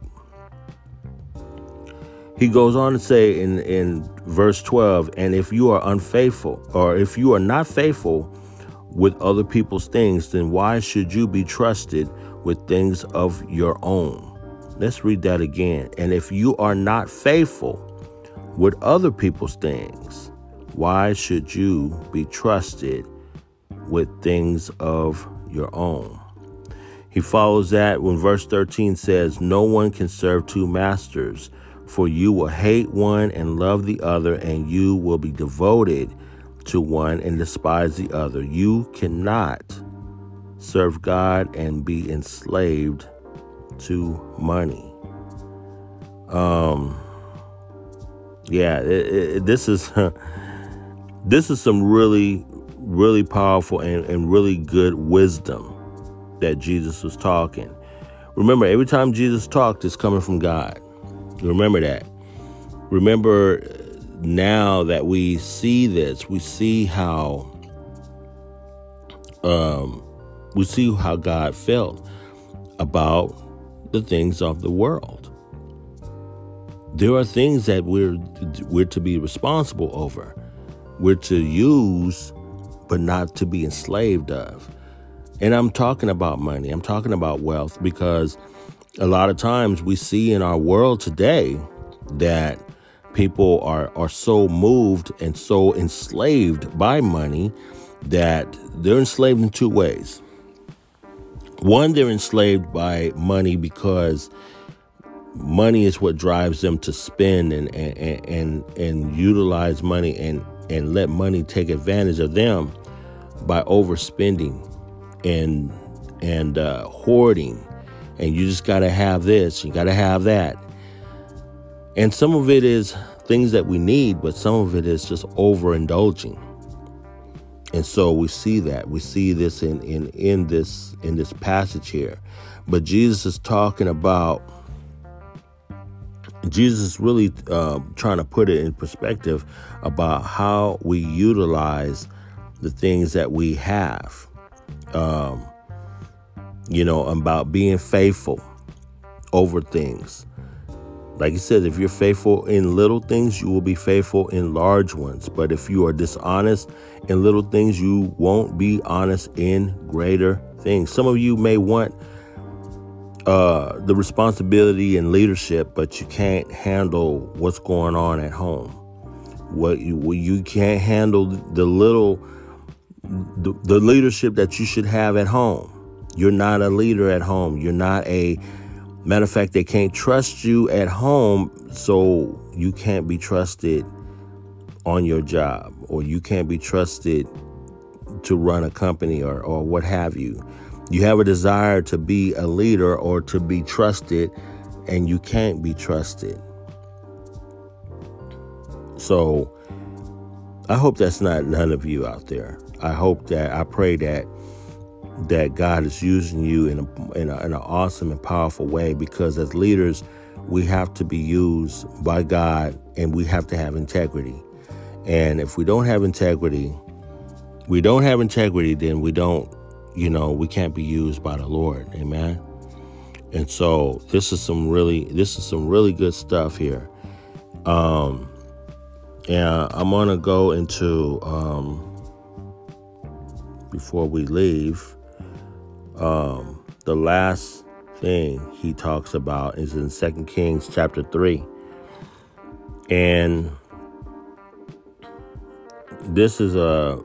He goes on to say in, in verse twelve, "And if you are unfaithful, or if you are not faithful with other people's things, then why should you be trusted with things of your own?" Let's read that again. "And if you are not faithful with other people's things, why should you be trusted with things of your own?" He follows that when verse thirteen says, "No one can serve two masters, for you will hate one and love the other, and you will be devoted to one and despise the other. You cannot serve God and be enslaved to money." Um, yeah, it, it, this is this is some really, really powerful and, and really good wisdom that Jesus was talking. Remember, every time Jesus talked, it's coming from God. Remember that. Remember, now that we see this, we see how um, we see how God felt about the things of the world. There are things that we're we're to be responsible over. We're to use, but not to be enslaved of. And I'm talking about money. I'm talking about wealth, because a lot of times we see in our world today that people are, are so moved and so enslaved by money that they're enslaved in two ways. One, they're enslaved by money because money is what drives them to spend and and and, and utilize money and, and let money take advantage of them by overspending and and uh, hoarding. And you just got to have this, you got to have that. And some of it is things that we need, but some of it is just overindulging. And so we see that. We see this in, in, in this in this passage here. But Jesus is talking about, Jesus is really uh, trying to put it in perspective about how we utilize the things that we have. Um, you know, about being faithful over things. Like he said, if you're faithful in little things, you will be faithful in large ones. But if you are dishonest in little things, you won't be honest in greater things. Some of you may want uh, the responsibility and leadership, but you can't handle what's going on at home. What you you can't handle the little the, the leadership that you should have at home. You're not a leader at home. You're not a, matter of fact, they can't trust you at home, so you can't be trusted on your job, or you can't be trusted to run a company or, or what have you. You have a desire to be a leader or to be trusted, and you can't be trusted. So I hope that's not none of you out there. I hope that, I pray that that God is using you in a, in, a, in an awesome and powerful way, because as leaders, we have to be used by God, and we have to have integrity. And if we don't have integrity, we don't have integrity, then we don't, you know, we can't be used by the Lord. Amen. And so this is some really, this is some really good stuff here. Um, and I'm going to go into, um, before we leave, um, the last thing he talks about is in Second Kings chapter three. And this is a,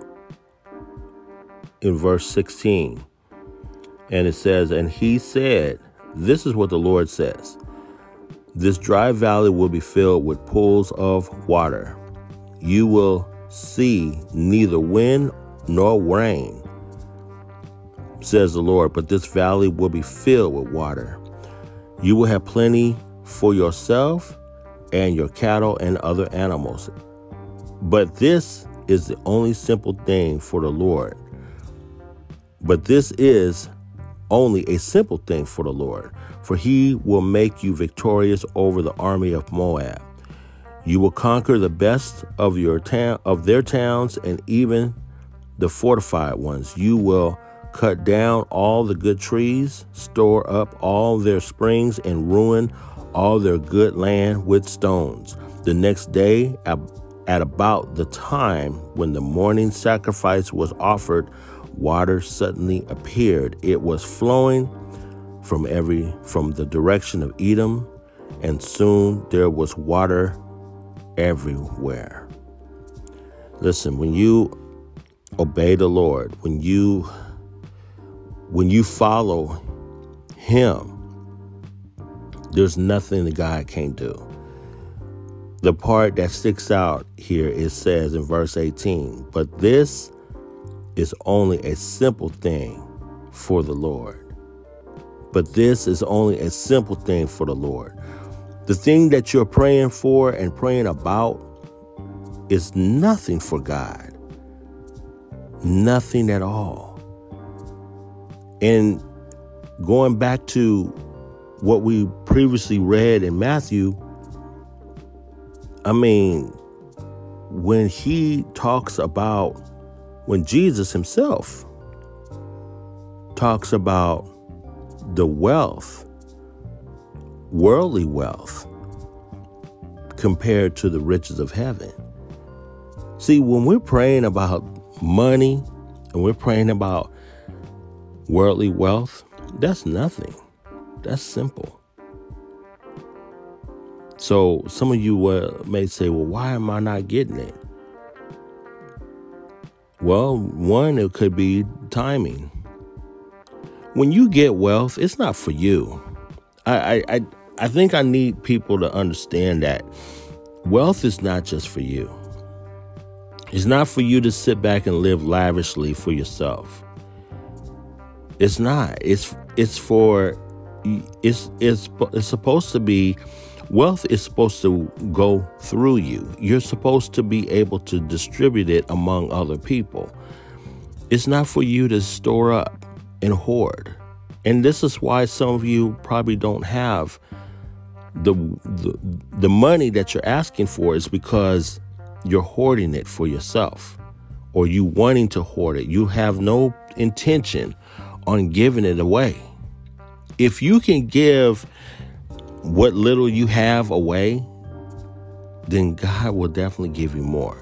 in verse sixteen. And it says, and he said, this is what the Lord says. This dry valley will be filled with pools of water. You will see neither wind nor rain, says the Lord, but this valley will be filled with water. You will have plenty for yourself and your cattle and other animals. But this is the only simple thing for the Lord. But this is only a simple thing for the Lord, for he will make you victorious over the army of Moab. You will conquer the best of your town, of their towns, and even the fortified ones. You will cut down all the good trees, store up all their springs, and ruin all their good land with stones. The next day, at about the time when the morning sacrifice was offered, water suddenly appeared. It was flowing from every from the direction of Edom, and soon there was water everywhere. Listen, when you obey the Lord, when you when you follow him, there's nothing that God can't do. The part that sticks out here, it says in verse eighteen, but this is only a simple thing for the Lord. But this is only a simple thing for the Lord. The thing that you're praying for and praying about is nothing for God. Nothing at all. And going back to what we previously read in Matthew, I mean, when he talks about When Jesus himself talks about the wealth, worldly wealth, compared to the riches of heaven. See, when we're praying about money and we're praying about worldly wealth, that's nothing. That's simple. So some of you uh, may say, well, why am I not getting it? Well, one, it could be timing. When you get wealth, it's not for you. I, I, I think I need people to understand that wealth is not just for you. It's not for you to sit back and live lavishly for yourself. It's not. It's it's for it's it's it's supposed to be. Wealth is supposed to go through you. You're supposed to be able to distribute it among other people. It's not for you to store up and hoard. And this is why some of you probably don't have the, the, the money that you're asking for, is because you're hoarding it for yourself, or you wanting to hoard it. You have no intention on giving it away. If you can give what little you have away, then God will definitely give you more.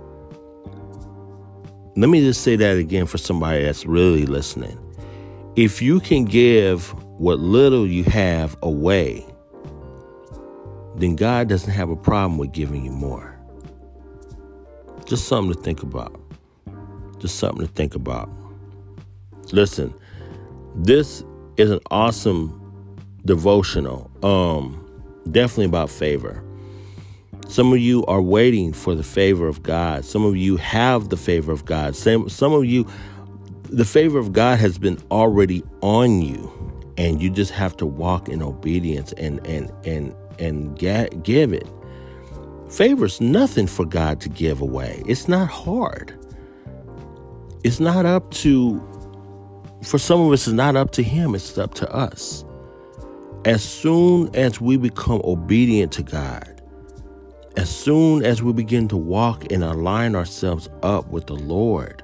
Let me just say that again for somebody that's really listening. If you can give what little you have away, then God doesn't have a problem with giving you more. Just something to think about. Just something to think about. Listen, this is an awesome devotional, um, definitely about favor. Some of you are waiting for the favor of God. Some of you have the favor of God. Some, some of you, the favor of God has been already on you, and you just have to walk in obedience and and and and get, give it. Favor's nothing for God to give away. It's not hard. It's not up to, for some of us, it's not up to him. It's up to us. As soon as we become obedient to God, as soon as we begin to walk and align ourselves up with the Lord,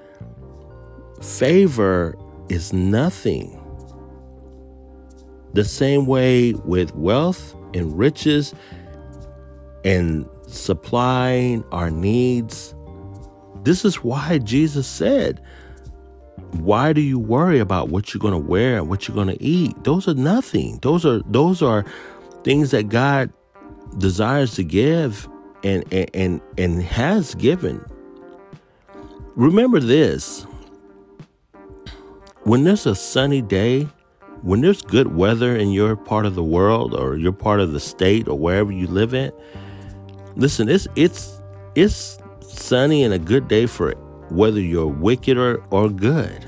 favor is nothing. The same way with wealth and riches, and supplying our needs. This is why Jesus said, why do you worry about what you're going to wear and what you're going to eat? Those are nothing. Those are those are things that God desires to give and and and, and has given. Remember this. When there's a sunny day, when there's good weather in your part of the world or your part of the state or wherever you live in, listen, it's it's it's sunny and a good day for whether you're wicked or, or good.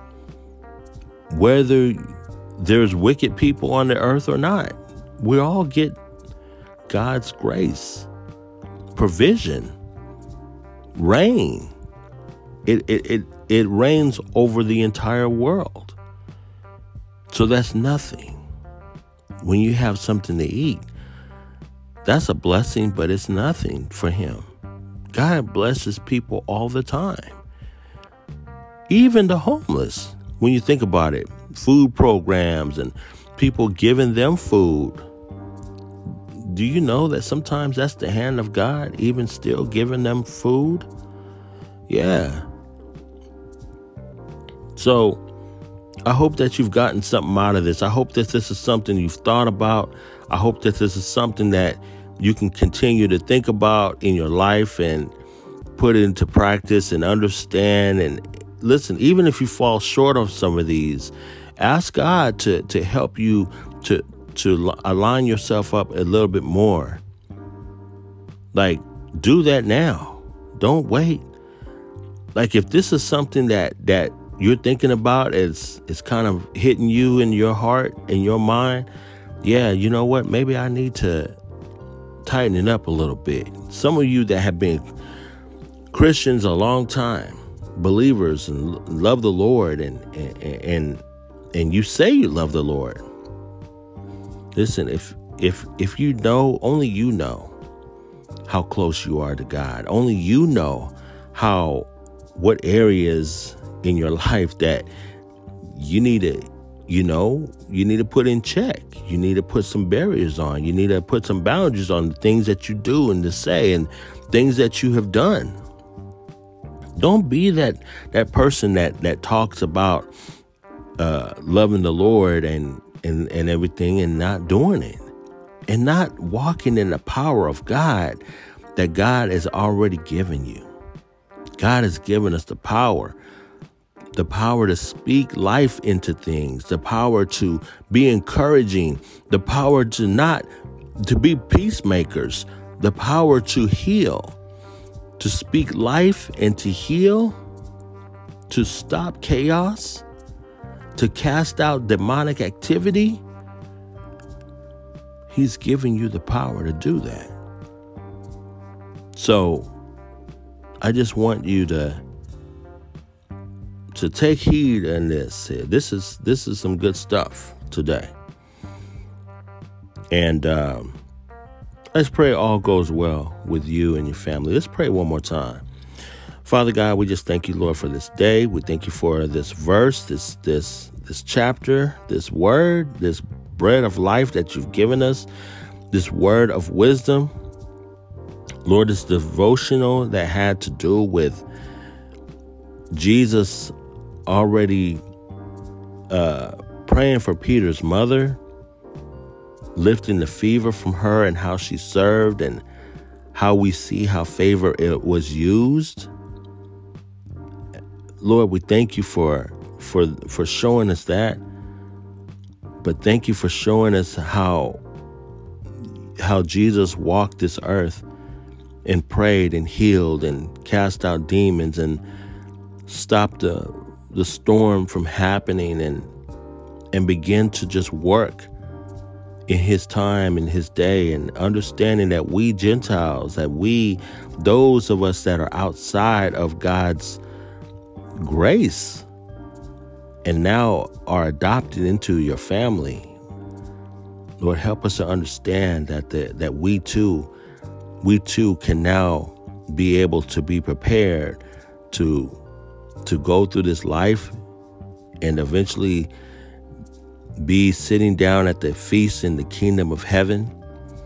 Whether there's wicked people on the earth or not, we all get God's grace, provision, rain. It it it, it rains over the entire world. So that's nothing. When you have something to eat, that's a blessing, but it's nothing for him. God blesses people all the time. Even the homeless, when you think about it, food programs and people giving them food. Do you know that sometimes that's the hand of God, even still giving them food? Yeah. So I hope that you've gotten something out of this. I hope that this is something you've thought about. I hope that this is something that you can continue to think about in your life and put it into practice and understand. And listen, even if you fall short of some of these, ask God to, to help you to, to align yourself up a little bit more. Like, do that now. Don't wait. Like, if this is something that, that you're thinking about, it's, it's kind of hitting you in your heart, in your mind, yeah, you know what? Maybe I need to tighten it up a little bit. Some of you that have been Christians a long time, believers and love the Lord, and and and, and you say you love the Lord. Listen, if if if you know, only you know how close you are to God. Only you know how what areas in your life that you need to, you know, you need to put in check. You need to put some barriers on. You need to put some boundaries on the things that you do and to say and things that you have done. Don't be that that person that that talks about uh, loving the Lord and, and, and everything and not doing it and not walking in the power of God that God has already given you. God has given us the power. The power to speak life into things, the power to be encouraging, the power to not, to be peacemakers, the power to heal, to speak life and to heal, to stop chaos, to cast out demonic activity. He's giving you the power to do that. So I just want you to to take heed in this. This is this is some good stuff today. And um, let's pray all goes well with you and your family. Let's pray one more time. Father God, we just thank you, Lord, for this day. We thank you for this verse, this this this chapter, this word, this bread of life that you've given us, this word of wisdom. Lord, this devotional that had to do with Jesus already uh, praying for Peter's mother, lifting the fever from her and how she served and how we see how favor it was used. Lord, we thank you for for for showing us that, but thank you for showing us how how Jesus walked this earth and prayed and healed and cast out demons and stopped the the storm from happening and and begin to just work in his time, in his day, and understanding that we Gentiles, that we, those of us that are outside of God's grace and now are adopted into your family. Lord, help us to understand that the, that we too, we too can now be able to be prepared to to go through this life and eventually be sitting down at the feast in the kingdom of heaven.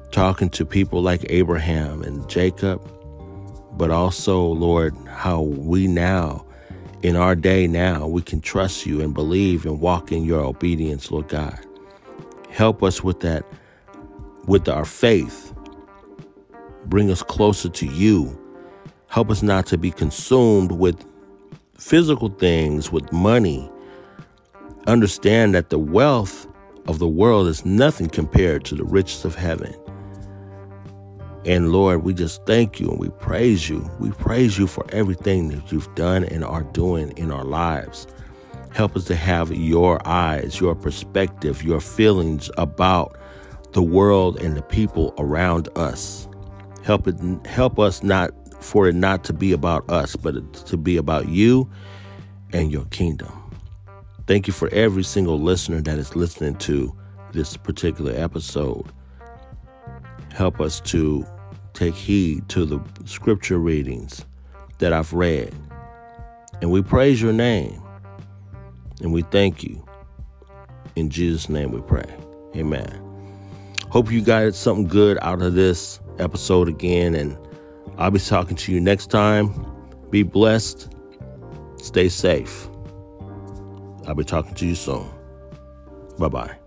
talking to people like Abraham and Jacob, but also, Lord, how we now, in our day now, we can trust you and believe and walk in your obedience, Lord God. Help us with that, with our faith. Bring us closer to you. Help us not to be consumed with physical things, with money. Understand that the wealth of the world is nothing compared to the riches of heaven. And Lord, we just thank you and we praise you. We praise you for everything that you've done and are doing in our lives. Help us to have your eyes, your perspective, your feelings about the world and the people around us. Help it, help us not for it not to be about us, but to be about you and your kingdom. Thank you for every single listener that is listening to this particular episode. Help us to take heed to the scripture readings that I've read. And we praise your name. And we thank you. In Jesus' name we pray. Amen. Hope you got something good out of this episode again. And I'll be talking to you next time. Be blessed. Stay safe. I'll be talking to you soon. Bye-bye.